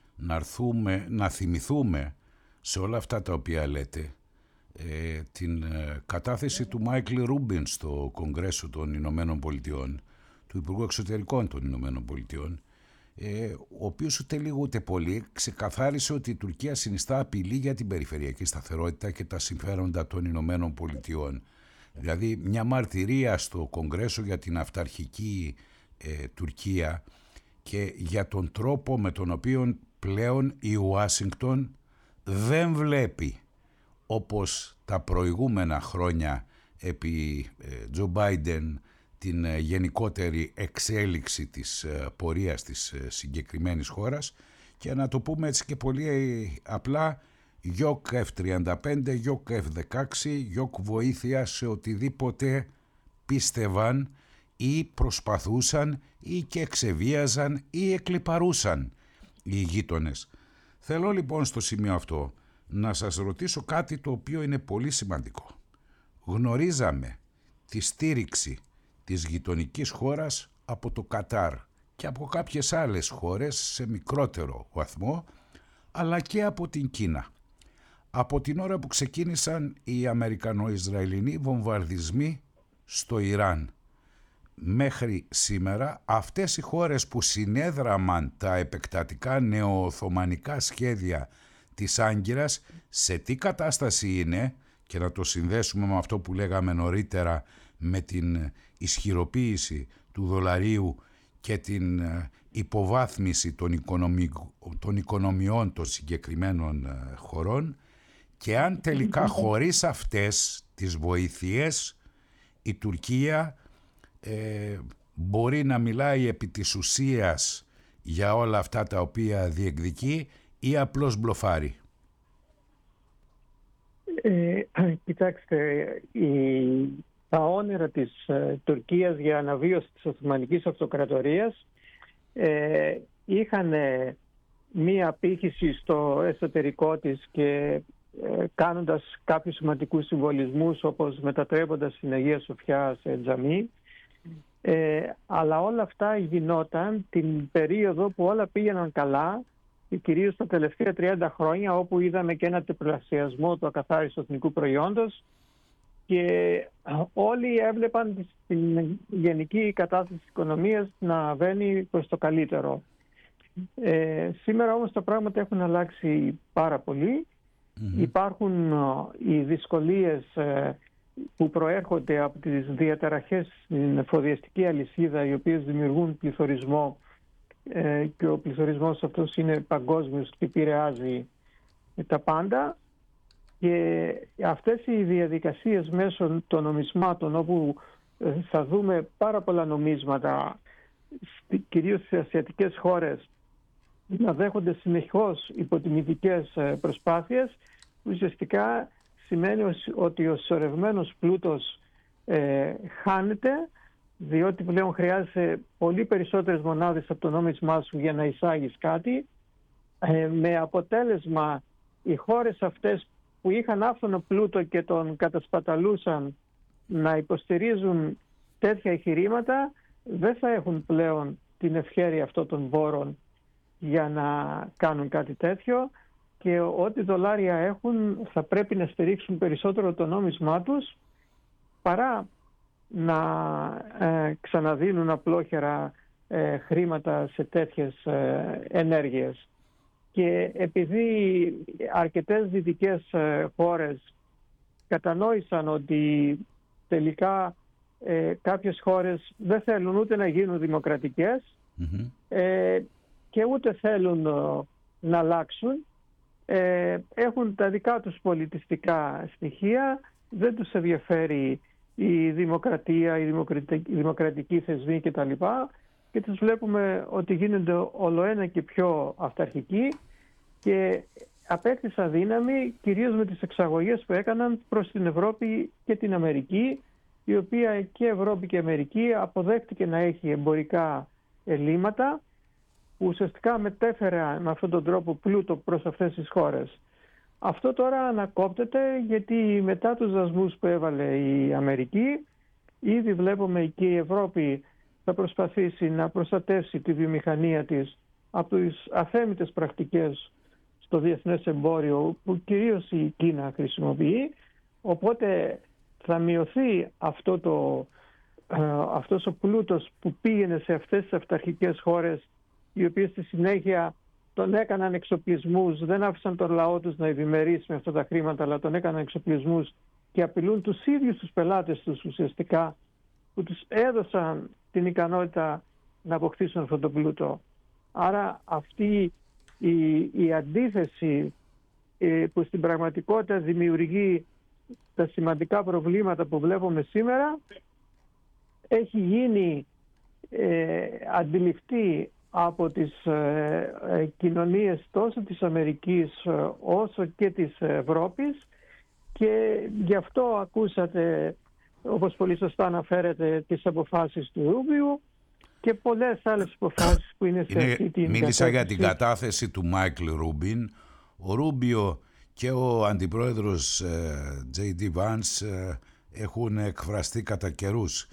A: να θυμηθούμε σε όλα αυτά τα οποία λέτε την κατάθεση του Μάικλ Ρούμπιν στο Κογκρέσο των Ηνωμένων Πολιτειών, του Υπουργού Εξωτερικών των Ηνωμένων Πολιτειών, ο οποίος ούτε λίγο ούτε πολύ ξεκαθάρισε ότι η Τουρκία συνιστά απειλή για την περιφερειακή σταθερότητα και τα συμφέροντα των Ηνωμένων Πολιτειών. Δηλαδή μια μαρτυρία στο Κογκρέσο για την αυταρχική Τουρκία και για τον τρόπο με τον οποίο πλέον η Ουάσιγκτον δεν βλέπει, όπως τα προηγούμενα χρόνια επί Τζο Μπάιντεν, την γενικότερη εξέλιξη της πορείας της συγκεκριμένης χώρας, και να το πούμε έτσι και πολύ απλά, γιοκ F-35, γιοκ F-16, γιοκ βοήθεια σε οτιδήποτε πίστευαν ή προσπαθούσαν ή και εξεβίαζαν ή εκλιπαρούσαν οι γείτονες. Θέλω λοιπόν στο σημείο αυτό να σας ρωτήσω κάτι το οποίο είναι πολύ σημαντικό. Γνωρίζαμε τη στήριξη της γειτονικής χώρας από το Κατάρ και από κάποιες άλλες χώρες σε μικρότερο βαθμό, αλλά και από την Κίνα. Από την ώρα που ξεκίνησαν οι Αμερικανο-Ισραηλινοί βομβαρδισμοί στο Ιράν μέχρι σήμερα, αυτές οι χώρες που συνέδραμαν τα επεκτατικά νεοοθωμανικά σχέδια της Άγκυρας, σε τι κατάσταση είναι, και να το συνδέσουμε με αυτό που λέγαμε νωρίτερα με την ισχυροποίηση του δολαρίου και την υποβάθμιση των οικονομιών των συγκεκριμένων χωρών, και αν τελικά χωρίς αυτές τις βοήθειες η Τουρκία μπορεί να μιλάει επί της ουσίας για όλα αυτά τα οποία διεκδικεί ή απλώς μπλοφάρει.
B: Κοιτάξτε, τα όνειρα της Τουρκίας για αναβίωση της Οθωμανικής Αυτοκρατορίας είχαν μία απήχηση στο εσωτερικό της και κάνοντας κάποιους σημαντικούς συμβολισμούς, όπως μετατρέποντας την Αγία Σοφιά σε τζαμί, αλλά όλα αυτά γινόταν την περίοδο που όλα πήγαιναν καλά, κυρίως τα τελευταία 30 χρόνια, όπου είδαμε και ένα τριπλασιασμό του ακαθάριστου εθνικού προϊόντος και όλοι έβλεπαν την γενική κατάσταση της οικονομίας να βαίνει προς το καλύτερο. Σήμερα όμως τα πράγματα έχουν αλλάξει πάρα πολύ. Υπάρχουν οι δυσκολίες που προέρχονται από τις διαταραχές στην εφοδιαστική αλυσίδα, οι οποίες δημιουργούν πληθωρισμό, και ο πληθωρισμός αυτός είναι παγκόσμιος και επηρεάζει τα πάντα, και αυτές οι διαδικασίες μέσω των νομισμάτων, όπου θα δούμε πάρα πολλά νομίσματα κυρίως στις ασιατικές χώρες να δέχονται συνεχώς υποτιμητικές προσπάθειες, ουσιαστικά σημαίνει ότι ο σωρευμένος πλούτος χάνεται, διότι πλέον χρειάζεται πολύ περισσότερες μονάδες από το νόμισμά σου για να εισάγεις κάτι, με αποτέλεσμα οι χώρες αυτές που είχαν άφθονο πλούτο και τον κατασπαταλούσαν να υποστηρίζουν τέτοια εγχειρήματα, δεν θα έχουν πλέον την ευχέρεια αυτών των βόρων για να κάνουν κάτι τέτοιο, και ό,τι δολάρια έχουν θα πρέπει να στηρίξουν περισσότερο το νόμισμά τους παρά να ξαναδίνουν απλόχερα χρήματα σε τέτοιες ενέργειες. Και επειδή αρκετές δυτικές χώρες κατανόησαν ότι τελικά κάποιες χώρες δεν θέλουν ούτε να γίνουν δημοκρατικές και ούτε θέλουν να αλλάξουν, έχουν τα δικά τους πολιτιστικά στοιχεία, δεν τους ενδιαφέρει η δημοκρατία, η δημοκρατική θεσμή κτλ. Και τους βλέπουμε ότι γίνονται ολοένα και πιο αυταρχικοί και απέκτησαν δύναμη κυρίως με τις εξαγωγές που έκαναν προς την Ευρώπη και την Αμερική, η οποία και Ευρώπη και Αμερική αποδέχτηκε να έχει εμπορικά ελλείμματα που ουσιαστικά μετέφερε με αυτόν τον τρόπο πλούτο προς αυτές τις χώρες. Αυτό τώρα ανακόπτεται γιατί μετά τους δασμούς που έβαλε η Αμερική, ήδη βλέπουμε και η Ευρώπη θα προσπαθήσει να προστατεύσει τη βιομηχανία της από τις αθέμητες πρακτικές στο διεθνές εμπόριο που κυρίως η Κίνα χρησιμοποιεί. Οπότε θα μειωθεί αυτός ο πλούτος που πήγαινε σε αυτές τις αυταρχικές χώρες, οι οποίες στη συνέχεια τον έκαναν εξοπλισμούς, δεν άφησαν τον λαό τους να ευημερίσει με αυτά τα χρήματα, αλλά τον έκαναν εξοπλισμούς και απειλούν τους ίδιους τους πελάτες τους ουσιαστικά, που τους έδωσαν την ικανότητα να αποκτήσουν αυτό το πλούτο. Άρα αυτή η αντίθεση που στην πραγματικότητα δημιουργεί τα σημαντικά προβλήματα που βλέπουμε σήμερα έχει γίνει αντιληφτή από τις κοινωνίες τόσο της Αμερικής όσο και της Ευρώπης και γι' αυτό ακούσατε, όπως πολύ σωστά αναφέρετε, τις αποφάσεις του Ρούμπιου και πολλές άλλες αποφάσεις που είναι σε αυτή την
A: Μίλησα για την κατάθεση του Μάικλ Ρούμπιν. Ο Ρούμπιο και ο αντιπρόεδρος J.D. Vance έχουν εκφραστεί κατά καιρούς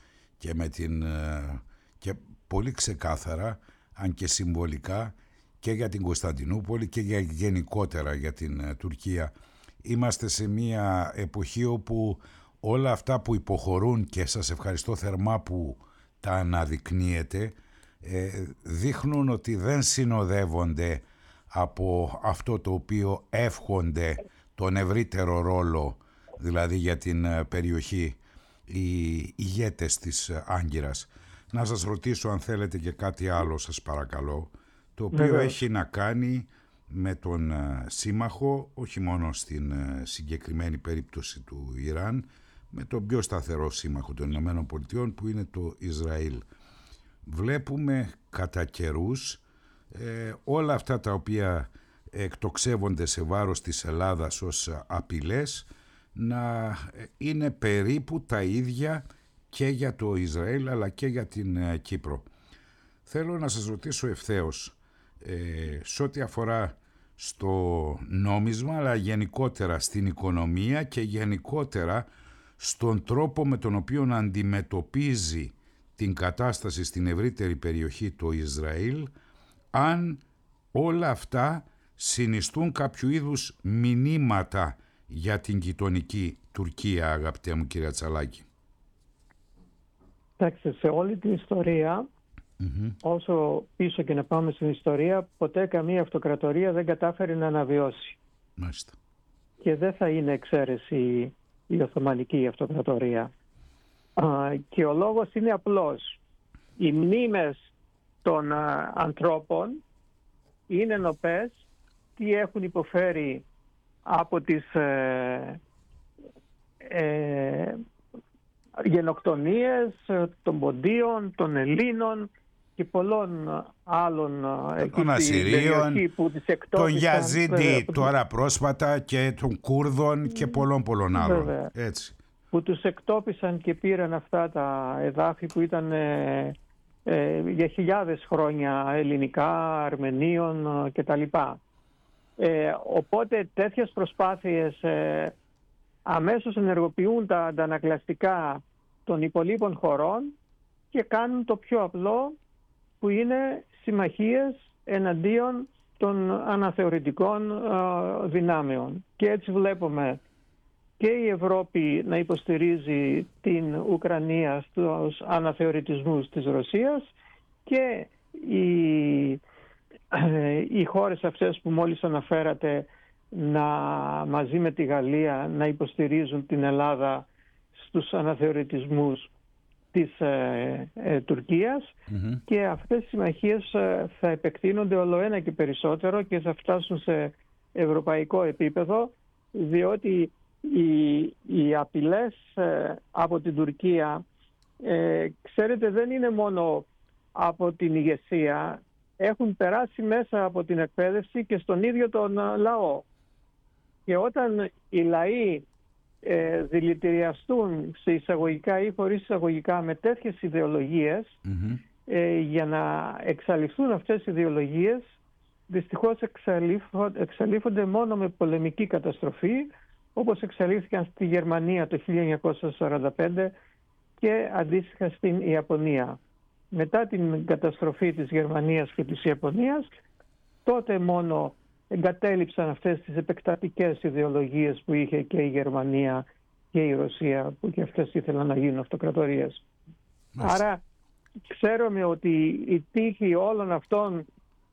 A: και πολύ ξεκάθαρα, αν και συμβολικά, και για την Κωνσταντινούπολη και γενικότερα για την Τουρκία. Είμαστε σε μια εποχή όπου όλα αυτά που υποχωρούν, και σας ευχαριστώ θερμά που τα αναδεικνύετε, δείχνουν ότι δεν συνοδεύονται από αυτό το οποίο εύχονται τον ευρύτερο ρόλο, δηλαδή για την περιοχή, οι ηγέτες της Άγκυρας. Να σας ρωτήσω αν θέλετε και κάτι άλλο, σας παρακαλώ, το οποίο έχει να κάνει με τον σύμμαχο, όχι μόνο στην συγκεκριμένη περίπτωση του Ιράν, με τον πιο σταθερό σύμμαχο των Ηνωμένων Πολιτειών, που είναι το Ισραήλ. Βλέπουμε κατά καιρούς όλα αυτά τα οποία εκτοξεύονται σε βάρος της Ελλάδας ως απειλές να είναι περίπου τα ίδια και για το Ισραήλ αλλά και για την Κύπρο. Θέλω να σας ρωτήσω ευθέως, σε ό,τι αφορά στο νόμισμα αλλά γενικότερα στην οικονομία και γενικότερα στον τρόπο με τον οποίο αντιμετωπίζει την κατάσταση στην ευρύτερη περιοχή το Ισραήλ, αν όλα αυτά συνιστούν κάποιο είδους μηνύματα για την γειτονική Τουρκία, αγαπητέ μου κυρία Τσαλάκη.
B: Εντάξει, σε όλη την ιστορία, όσο πίσω και να πάμε στην ιστορία, ποτέ καμία αυτοκρατορία δεν κατάφερε να αναβιώσει.
A: Μάλιστα.
B: Και δεν θα είναι εξαίρεση η Οθωμανική αυτοκρατορία. Και ο λόγος είναι απλός. Οι μνήμες των ανθρώπων είναι νοπές τι έχουν υποφέρει από τις γενοκτονίες των Ποντίων, των Ελλήνων και πολλών άλλων
A: των Ασσυρίων, των Γιαζίντι τώρα πρόσφατα και των Κούρδων και πολλών άλλων. Έτσι.
B: Που τους εκτόπισαν και πήραν αυτά τα εδάφη που ήταν για χιλιάδες χρόνια ελληνικά, Αρμενίων κτλ. Οπότε τέτοιες προσπάθειες αμέσως ενεργοποιούν τα αντανακλαστικά των υπολείπων χωρών και κάνουν το πιο απλό, που είναι συμμαχίες εναντίον των αναθεωρητικών δυνάμεων. Και έτσι βλέπουμε και η Ευρώπη να υποστηρίζει την Ουκρανία στους αναθεωρητισμούς της Ρωσίας και οι χώρες αυτές που μόλις αναφέρατε μαζί με τη Γαλλία να υποστηρίζουν την Ελλάδα στους αναθεωρητισμούς της Τουρκίας και αυτές οι συμμαχίες θα επεκτείνονται ολοένα και περισσότερο και θα φτάσουν σε ευρωπαϊκό επίπεδο, διότι οι απειλές από την Τουρκία, ξέρετε, δεν είναι μόνο από την ηγεσία, έχουν περάσει μέσα από την εκπαίδευση και στον ίδιο τον λαό. Και όταν οι λαοί δηλητηριαστούν σε εισαγωγικά ή χωρίς εισαγωγικά με τέτοιες ιδεολογίες, για να εξαλειφθούν αυτές οι ιδεολογίες, δυστυχώς εξαλείφονται μόνο με πολεμική καταστροφή, όπως εξαλείφθηκαν στη Γερμανία το 1945 και αντίστοιχα στην Ιαπωνία. Μετά την καταστροφή της Γερμανίας και της Ιαπωνίας, τότε μόνο εγκατέλειψαν αυτές τις επεκτατικές ιδεολογίες που είχε και η Γερμανία και η Ρωσία, που και αυτές ήθελαν να γίνουν αυτοκρατορίες. Άρα ξέρουμε ότι η τύχη όλων αυτών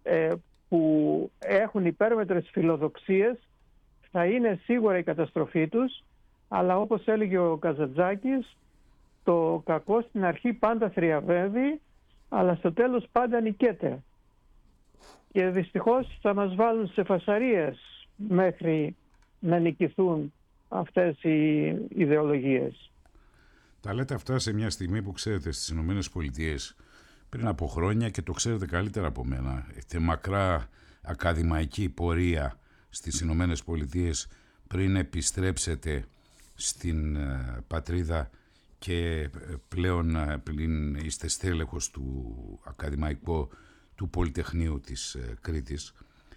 B: που έχουν υπέρμετρες φιλοδοξίες θα είναι σίγουρα η καταστροφή τους, αλλά όπως έλεγε ο Καζαντζάκης, το κακό στην αρχή πάντα θριαβεύει, αλλά στο τέλος πάντα νικέται. Και δυστυχώς θα μας βάλουν σε φασαρίες μέχρι να νικηθούν αυτές οι ιδεολογίες.
A: Τα λέτε αυτά σε μια στιγμή που ξέρετε στις Ηνωμένες Πολιτείες πριν από χρόνια, και το ξέρετε καλύτερα από μένα, έχετε μακρά ακαδημαϊκή πορεία στις Ηνωμένες Πολιτείες πριν επιστρέψετε στην πατρίδα και πλέον πλην είστε στέλεχος του ακαδημαϊκού του Πολυτεχνείου της Κρήτης.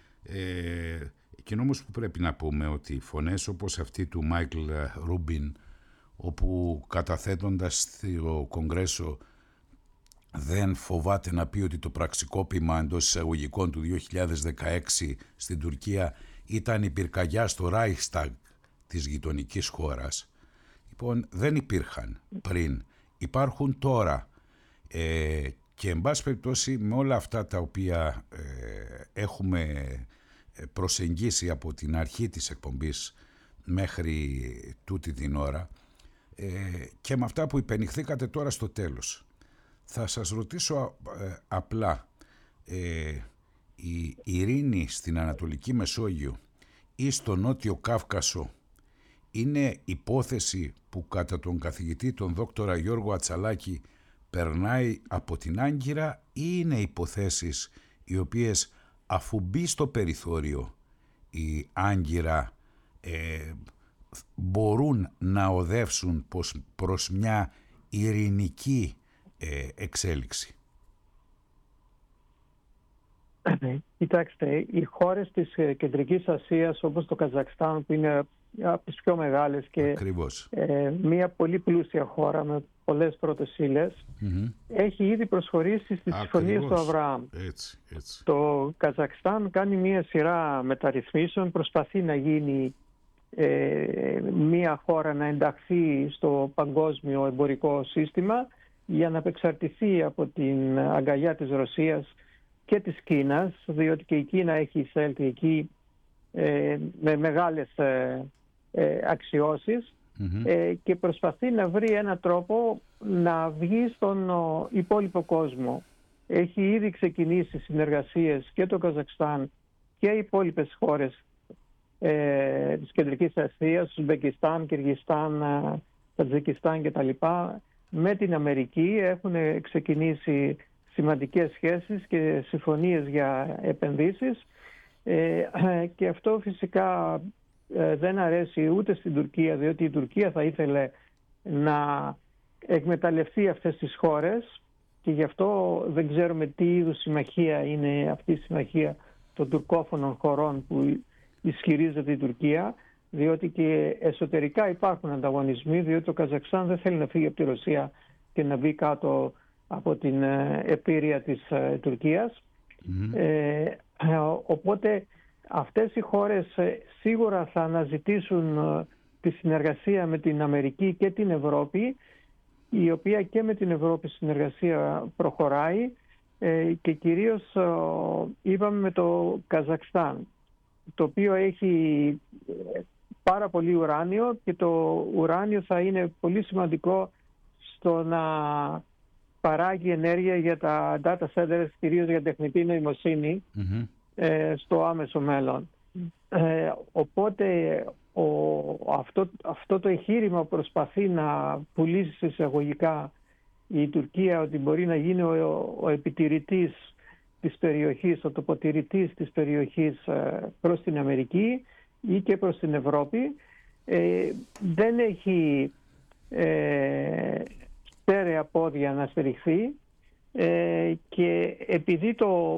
A: Εκείνο όμως που πρέπει να πούμε, ότι φωνές όπως αυτή του Μάικλ Ρούμπιν, όπου καταθέτοντας στο Κογκρέσο δεν φοβάται να πει ότι το πραξικόπημα εντός εισαγωγικών του 2016 στην Τουρκία ήταν η πυρκαγιά στο Reichstag της γειτονικής χώρας. Λοιπόν, δεν υπήρχαν πριν, υπάρχουν τώρα, και εν πάση περιπτώσει με όλα αυτά τα οποία έχουμε προσεγγίσει από την αρχή της εκπομπής μέχρι τούτη την ώρα, και με αυτά που υπενηχθήκατε τώρα στο τέλος, θα σας ρωτήσω απλά, η ειρήνη στην Ανατολική Μεσόγειο ή στο Νότιο Κάυκασο είναι υπόθεση που κατά τον καθηγητή τον δόκτορα Γιώργο Ατσαλάκη περνάει από την Άγκυρα, ή είναι υποθέσεις οι οποίες αφού μπει στο περιθώριο η Άγκυρα μπορούν να οδεύσουν προς μια ειρηνική εξέλιξη?
B: Κοιτάξτε, οι χώρες της Κεντρικής Ασίας, όπως το Καζακστάν, που είναι από τις πιο μεγάλες και μια πολύ πλούσια χώρα με πολλές πρώτες ύλες, έχει ήδη προσχωρήσει στις συμφωνίες του Αβραάμ.
A: Έτσι.
B: Το Καζακστάν κάνει μια σειρά μεταρρυθμίσεων, προσπαθεί να γίνει μια χώρα να ενταχθεί στο παγκόσμιο εμπορικό σύστημα για να απεξαρτηθεί από την αγκαλιά της Ρωσίας και της Κίνας, διότι και η Κίνα έχει εισέλθει εκεί με μεγάλες αξιώσεις, και προσπαθεί να βρει έναν τρόπο να βγει στον υπόλοιπο κόσμο. Έχει ήδη ξεκινήσει συνεργασίες και το Καζακστάν και οι υπόλοιπες χώρες της Κεντρικής Ασίας, Ουσμπεκιστάν, Κυργιστάν, Τατζικιστάν κτλ. Με την Αμερική έχουν ξεκινήσει σημαντικές σχέσεις και συμφωνίες για επενδύσεις, και αυτό φυσικά δεν αρέσει ούτε στην Τουρκία, διότι η Τουρκία θα ήθελε να εκμεταλλευτεί αυτές τις χώρες, και γι' αυτό δεν ξέρουμε τι είδους συμμαχία είναι αυτή η συμμαχία των τουρκόφωνων χωρών που ισχυρίζεται η Τουρκία, διότι και εσωτερικά υπάρχουν ανταγωνισμοί, διότι το Καζακστάν δεν θέλει να φύγει από τη Ρωσία και να μπει κάτω από την επίρρεια της Τουρκίας. Οπότε αυτές οι χώρες σίγουρα θα αναζητήσουν τη συνεργασία με την Αμερική και την Ευρώπη, η οποία και με την Ευρώπη συνεργασία προχωράει, και κυρίως είπαμε με το Καζακστάν, το οποίο έχει πάρα πολύ ουράνιο, και το ουράνιο θα είναι πολύ σημαντικό στο να παράγει ενέργεια για τα data centers, κυρίως για τεχνητή νοημοσύνη, στο άμεσο μέλλον. Οπότε αυτό το εγχείρημα προσπαθεί να πουλήσει εισαγωγικά η Τουρκία, ότι μπορεί να γίνει ο επιτηρητής της περιοχής, ο τοποτηρητής της περιοχής προς την Αμερική ή και προς την Ευρώπη. Δεν έχει στέρεα πόδια να στηριχθεί, και επειδή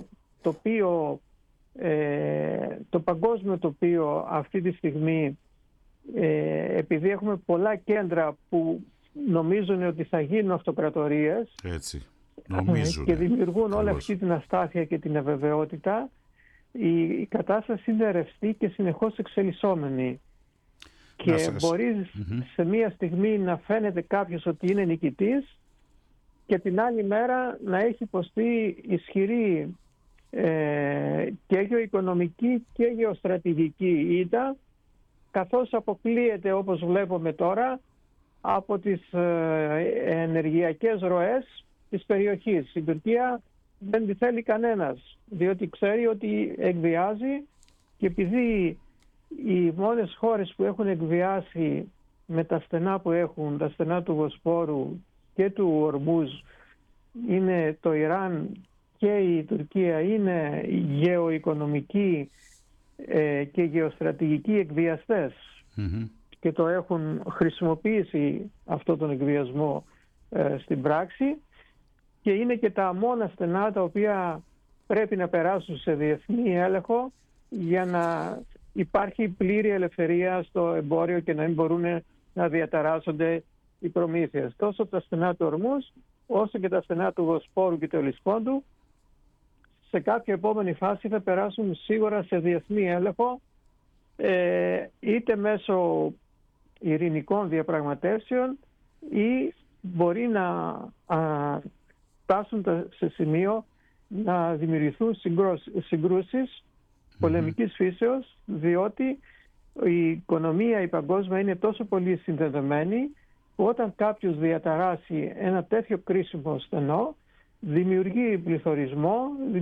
B: το παγκόσμιο τοπίο αυτή τη στιγμή, επειδή έχουμε πολλά κέντρα που νομίζουν ότι θα γίνουν αυτοκρατορίες,
A: έτσι, νομίζουν,
B: και δημιουργούν όλη αυτή την αστάθεια και την αβεβαιότητα, η κατάσταση είναι ρευστή και συνεχώς εξελισσόμενη. Και μπορεί σε μία στιγμή να φαίνεται κάποιος ότι είναι νικητής και την άλλη μέρα να έχει υποστεί ισχυρή και γεωοικονομική και γεωστρατηγική ήττα, καθώς αποκλείεται, όπως βλέπουμε τώρα, από τις ενεργειακές ροές της περιοχής. Η Τουρκία δεν τη θέλει κανένας, διότι ξέρει ότι εκβιάζει, και επειδή οι μόνες χώρες που έχουν εκβιάσει με τα στενά που έχουν, τα στενά του Βοσπόρου και του Ορμούζ, είναι το Ιράν και η Τουρκία, είναι γεωοικονομικοί και γεωστρατηγικοί εκβιαστές, και το έχουν χρησιμοποιήσει αυτό τον εκβιασμό στην πράξη, και είναι και τα μόνα στενά τα οποία πρέπει να περάσουν σε διεθνή έλεγχο για να υπάρχει πλήρη ελευθερία στο εμπόριο και να μην μπορούν να διαταράσσονται οι προμήθειες. Τόσο τα στενά του Ορμούς όσο και τα στενά του Βοσπόρου και του Ελισπόντου σε κάποια επόμενη φάση θα περάσουν σίγουρα σε διεθνή έλεγχο, είτε μέσω ειρηνικών διαπραγματεύσεων, ή μπορεί να φτάσουν σε σημείο να δημιουργηθούν συγκρούσεις πολεμικής φύσεως, διότι η οικονομία, η παγκόσμια, είναι τόσο πολύ συνδεδεμένη που όταν κάποιος διαταράσει ένα τέτοιο κρίσιμο στενό, δημιουργεί πληθωρισμό,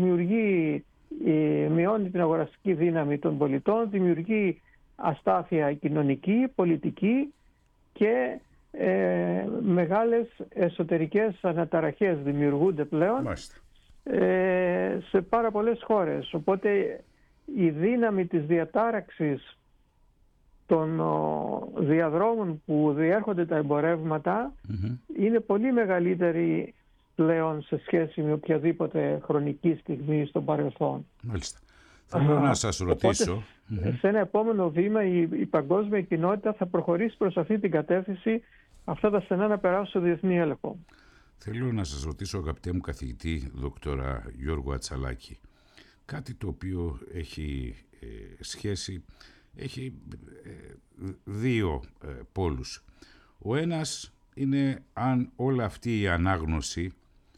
B: μειώνει την αγοραστική δύναμη των πολιτών, δημιουργεί αστάθεια κοινωνική, πολιτική και μεγάλες εσωτερικές αναταραχές δημιουργούνται πλέον σε πάρα πολλές χώρες. Οπότε η δύναμη της διατάραξης των διαδρόμων που διέρχονται τα εμπορεύματα είναι πολύ μεγαλύτερη πλέον σε σχέση με οποιαδήποτε χρονική στιγμή στο παρελθόν.
A: Μάλιστα. Θέλω να σας ρωτήσω.
B: Οπότε, σε ένα επόμενο βήμα η παγκόσμια κοινότητα θα προχωρήσει προς αυτή την κατεύθυνση, αυτά τα στενά να περάσουν στο διεθνή έλεγχο.
A: Θέλω να σας ρωτήσω, αγαπητέ μου καθηγητή δόκτωρα Γιώργο Ατσαλάκη, κάτι το οποίο έχει σχέση, έχει δύο πόλους. Ο ένας είναι αν όλη αυτή η ανάγνωση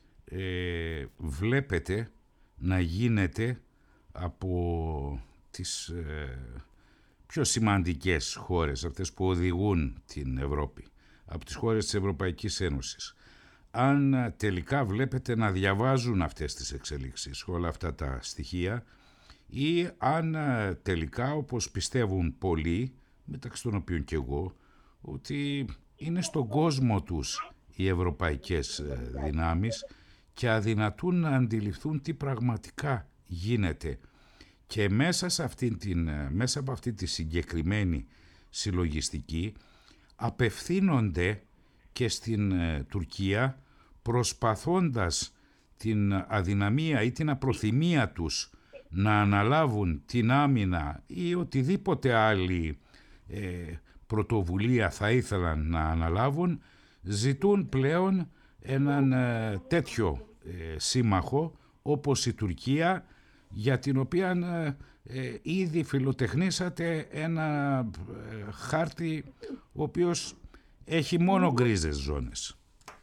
A: βλέπετε να γίνεται από τις πιο σημαντικές χώρες, αυτές που οδηγούν την Ευρώπη, από τις χώρες της Ευρωπαϊκής Ένωσης. Αν τελικά βλέπετε να διαβάζουν αυτές τις εξελίξεις, όλα αυτά τα στοιχεία, ή αν τελικά, όπως πιστεύουν πολλοί, μεταξύ των οποίων και εγώ, ότι είναι στον κόσμο τους οι ευρωπαϊκές δυνάμεις και αδυνατούν να αντιληφθούν τι πραγματικά γίνεται. Και μέσα από αυτή τη συγκεκριμένη συλλογιστική απευθύνονται και στην Τουρκία, προσπαθώντας την αδυναμία ή την απροθυμία τους να αναλάβουν την άμυνα ή οτιδήποτε άλλη πρωτοβουλία θα ήθελαν να αναλάβουν, ζητούν πλέον έναν τέτοιο σύμμαχο όπως η Τουρκία, για την οποία ήδη φιλοτεχνήσατε ένα χάρτη ο οποίος έχει μόνο γκρίζες ζώνες.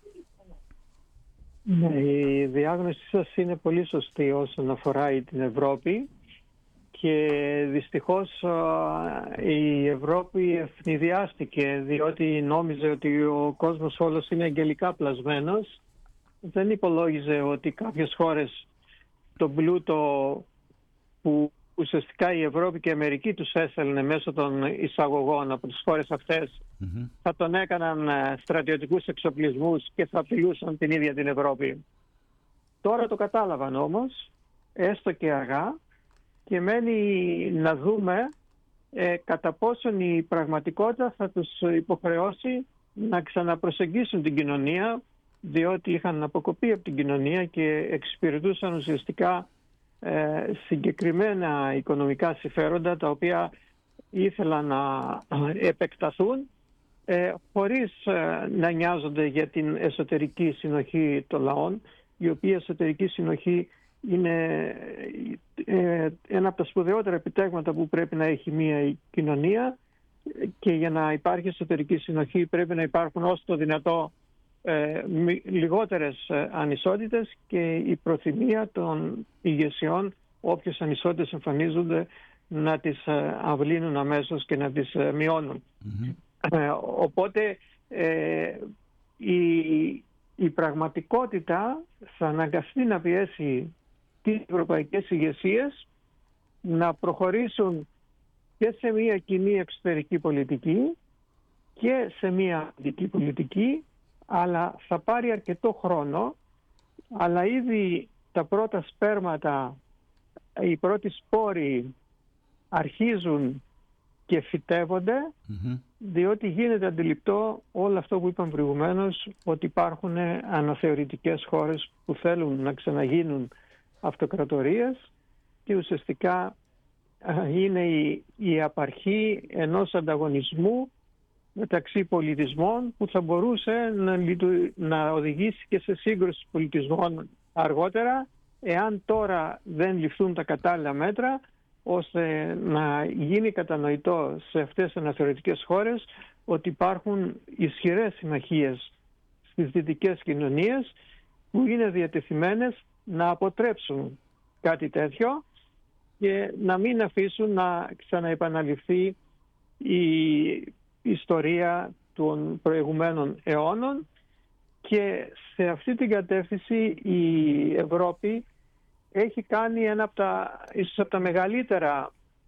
B: Ναι, η διάγνωση σας είναι πολύ σωστή όσον αφορά την Ευρώπη, και δυστυχώς η Ευρώπη ευνηδιάστηκε, διότι νόμιζε ότι ο κόσμος όλος είναι αγγελικά πλασμένος. Δεν υπολόγιζε ότι κάποιες χώρες τον πλούτο που ουσιαστικά η Ευρώπη και η Αμερική τους έστελνε μέσω των εισαγωγών από τις χώρες αυτές, θα τον έκαναν στρατιωτικούς εξοπλισμούς και θα απειλούσαν την ίδια την Ευρώπη. Τώρα το κατάλαβαν όμως, έστω και αργά, και μένει να δούμε κατά πόσον η πραγματικότητα θα τους υποχρεώσει να ξαναπροσεγγίσουν την κοινωνία, διότι είχαν αποκοπεί από την κοινωνία και εξυπηρετούσαν ουσιαστικά συγκεκριμένα οικονομικά συμφέροντα, τα οποία ήθελαν να επεκταθούν χωρίς να νοιάζονται για την εσωτερική συνοχή των λαών, η οποία εσωτερική συνοχή είναι ένα από τα σπουδαιότερα επιτεύγματα που πρέπει να έχει μια κοινωνία, και για να υπάρχει εσωτερική συνοχή πρέπει να υπάρχουν όσο το δυνατό λιγότερες ανισότητες και η προθυμία των ηγεσιών, όποιες ανισότητες εμφανίζονται, να τις αυλύνουν αμέσως και να τις μειώνουν. Οπότε η πραγματικότητα θα αναγκαστεί να πιέσει τις ευρωπαϊκές ηγεσίες να προχωρήσουν και σε μια κοινή εξωτερική πολιτική και σε μια αμυντική πολιτική, αλλά θα πάρει αρκετό χρόνο. Αλλά ήδη τα πρώτα σπέρματα, οι πρώτοι σπόροι αρχίζουν και φυτεύονται, διότι γίνεται αντιληπτό όλο αυτό που είπαμε προηγουμένως, ότι υπάρχουν αναθεωρητικές χώρες που θέλουν να ξαναγίνουν αυτοκρατορίες και ουσιαστικά είναι η απαρχή ενός ανταγωνισμού μεταξύ πολιτισμών που θα μπορούσε να οδηγήσει και σε σύγκρουση πολιτισμών αργότερα, εάν τώρα δεν ληφθούν τα κατάλληλα μέτρα ώστε να γίνει κατανοητό σε αυτές τις αναθεωρητικές χώρες ότι υπάρχουν ισχυρές συμμαχίες στις δυτικές κοινωνίες που είναι διατεθειμένες να αποτρέψουν κάτι τέτοιο και να μην αφήσουν να ξαναεπαναληφθεί η ιστορία των προηγουμένων αιώνων. Και σε αυτή την κατεύθυνση η Ευρώπη έχει κάνει ίσως από τα μεγαλύτερα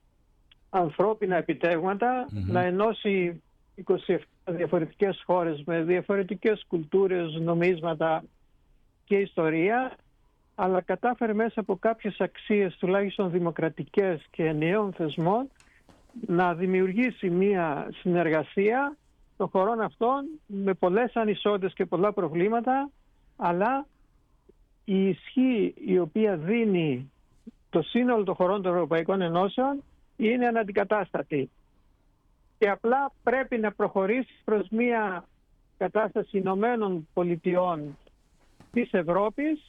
B: ανθρώπινα επιτεύγματα, να ενώσει 27 διαφορετικές χώρες με διαφορετικές κουλτούρες, νομίσματα και ιστορία, αλλά κατάφερε μέσα από κάποιες αξίες, τουλάχιστον δημοκρατικές και νέων θεσμών, να δημιουργήσει μια συνεργασία των χωρών αυτών με πολλές ανισότητες και πολλά προβλήματα, αλλά η ισχύ η οποία δίνει το σύνολο των χωρών των Ευρωπαϊκών Ενώσεων είναι αναντικατάστατη. Και απλά πρέπει να προχωρήσει προς μια κατάσταση Ηνωμένων Πολιτειών της Ευρώπης.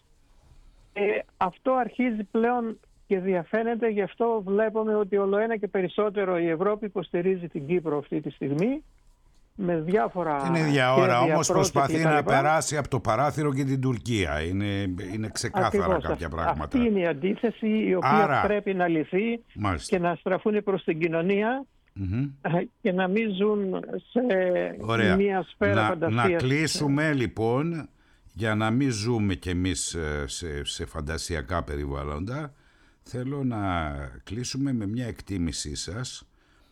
B: Αυτό αρχίζει πλέον και διαφαίνεται, γι' αυτό βλέπουμε ότι όλο και περισσότερο η Ευρώπη υποστηρίζει την Κύπρο αυτή τη στιγμή με διάφορα...
A: Την ίδια ώρα όμως προσπαθεί να περάσει από το παράθυρο και την Τουρκία. Είναι ξεκάθαρα ακριβώς κάποια πράγματα.
B: Αυτή είναι η αντίθεση η οποία πρέπει να λυθεί, μάλιστα, και να στραφούν προς την κοινωνία και να μην ζουν σε μια σφαίρα φαντασίας.
A: Να κλείσουμε λοιπόν, για να μην ζούμε κι εμείς σε φαντασιακά περιβάλλοντα. Θέλω να κλείσουμε με μια εκτίμησή σας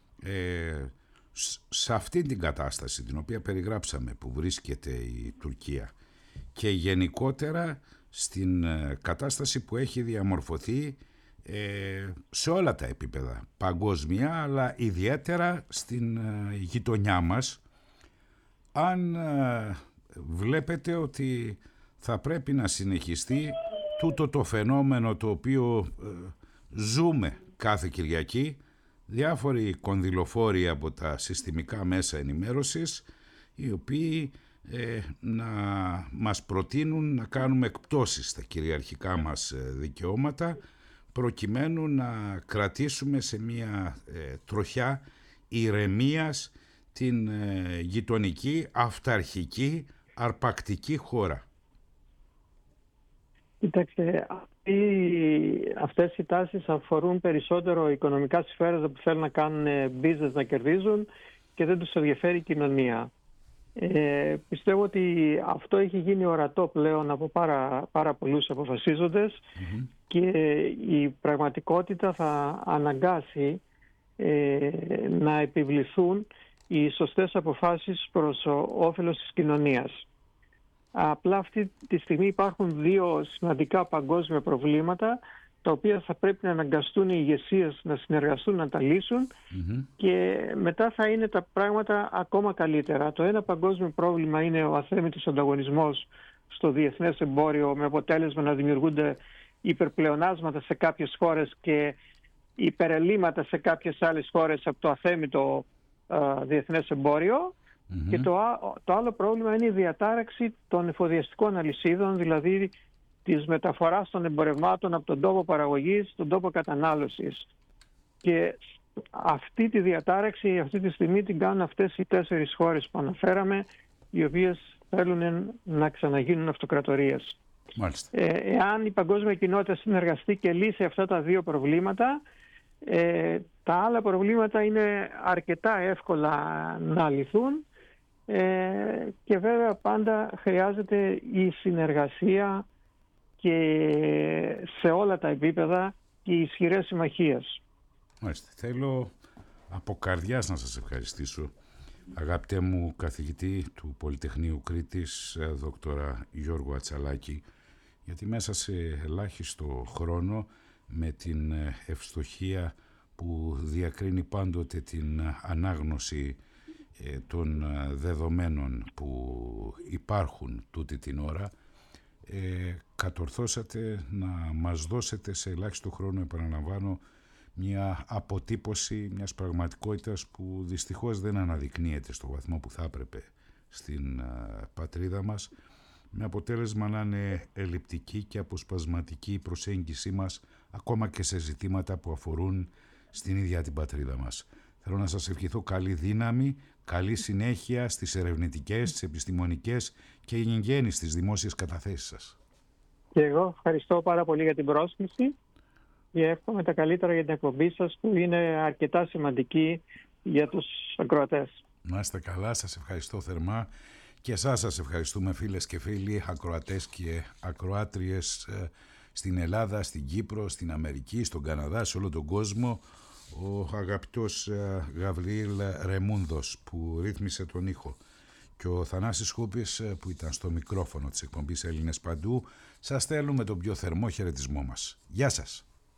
A: σε αυτή την κατάσταση την οποία περιγράψαμε που βρίσκεται η Τουρκία και γενικότερα στην κατάσταση που έχει διαμορφωθεί σε όλα τα επίπεδα παγκόσμια, αλλά ιδιαίτερα στην γειτονιά μας. Αν βλέπετε ότι θα πρέπει να συνεχιστεί τούτο το φαινόμενο το οποίο ζούμε κάθε Κυριακή, διάφοροι κονδυλοφόροι από τα συστημικά μέσα ενημέρωσης, οι οποίοι να μας προτείνουν να κάνουμε εκπτώσεις στα κυριαρχικά μας δικαιώματα, προκειμένου να κρατήσουμε σε μια τροχιά ηρεμίας την γειτονική, αυταρχική, αρπακτική χώρα.
B: Κοιτάξτε, αυτές οι τάσεις αφορούν περισσότερο οικονομικά συμφέροντα που θέλουν να κάνουν business, να κερδίζουν, και δεν τους ενδιαφέρει η κοινωνία. Πιστεύω ότι αυτό έχει γίνει ορατό πλέον από πάρα πολλούς αποφασίζοντες και η πραγματικότητα θα αναγκάσει να επιβληθούν οι σωστές αποφάσεις προς όφελος της κοινωνίας. Απλά αυτή τη στιγμή υπάρχουν δύο σημαντικά παγκόσμια προβλήματα τα οποία θα πρέπει να αναγκαστούν οι ηγεσίες να συνεργαστούν να τα λύσουν και μετά θα είναι τα πράγματα ακόμα καλύτερα. Το ένα παγκόσμιο πρόβλημα είναι ο αθέμητος ανταγωνισμός στο διεθνές εμπόριο, με αποτέλεσμα να δημιουργούνται υπερπλεονάσματα σε κάποιες χώρες και υπερελείμματα σε κάποιες άλλες χώρες από το αθέμητο διεθνές εμπόριο. Και το άλλο πρόβλημα είναι η διατάραξη των εφοδιαστικών αλυσίδων, δηλαδή της μεταφοράς των εμπορευμάτων από τον τόπο παραγωγής στον τόπο κατανάλωσης. Και αυτή τη διατάραξη αυτή τη στιγμή την κάνουν αυτές οι 4 χώρες που αναφέραμε, οι οποίες θέλουν να ξαναγίνουν αυτοκρατορίες. Εάν η παγκόσμια κοινότητα συνεργαστεί και λύσει αυτά τα δύο προβλήματα, τα άλλα προβλήματα είναι αρκετά εύκολα να λυθούν και βέβαια πάντα χρειάζεται η συνεργασία και σε όλα τα επίπεδα και οι ισχυρές συμμαχίες.
A: Μάλιστα. Θέλω από καρδιάς να σας ευχαριστήσω, αγαπητέ μου καθηγητή του Πολυτεχνείου Κρήτης, δόκτωρα Γιώργο Ατσαλάκη, γιατί μέσα σε ελάχιστο χρόνο, με την ευστοχία που διακρίνει πάντοτε την ανάγνωση των δεδομένων που υπάρχουν τούτη την ώρα, κατορθώσατε να μας δώσετε σε ελάχιστο χρόνο, επαναλαμβάνω, μια αποτύπωση μιας πραγματικότητας που δυστυχώς δεν αναδεικνύεται στο βαθμό που θα έπρεπε στην πατρίδα μας, με αποτέλεσμα να είναι ελλειπτική και αποσπασματική η προσέγγιση μας ακόμα και σε ζητήματα που αφορούν στην ίδια την πατρίδα μας. Θέλω να σας ευχηθώ καλή δύναμη, καλή συνέχεια στις ερευνητικές, στις επιστημονικές και εν γέννη στις δημόσιες καταθέσεις σας.
B: Και εγώ ευχαριστώ πάρα πολύ για την πρόσκληση και εύχομαι τα καλύτερα για την εκπομπή σας, που είναι αρκετά σημαντική για τους ακροατές.
A: Να είστε καλά, σας ευχαριστώ θερμά και εσάς σας ευχαριστούμε, φίλες και φίλοι, ακροατές και ακροάτριες στην Ελλάδα, στην Κύπρο, στην Αμερική, στον Καναδά, σε όλο τον κόσμο. Ο αγαπητός Γαβριήλ Ρεμούνδος που ρύθμισε τον ήχο και ο Θανάσης Χούπης που ήταν στο μικρόφωνο της εκπομπής Έλληνες Παντού. Σας στέλνουμε τον πιο θερμό χαιρετισμό μας. Γεια σας.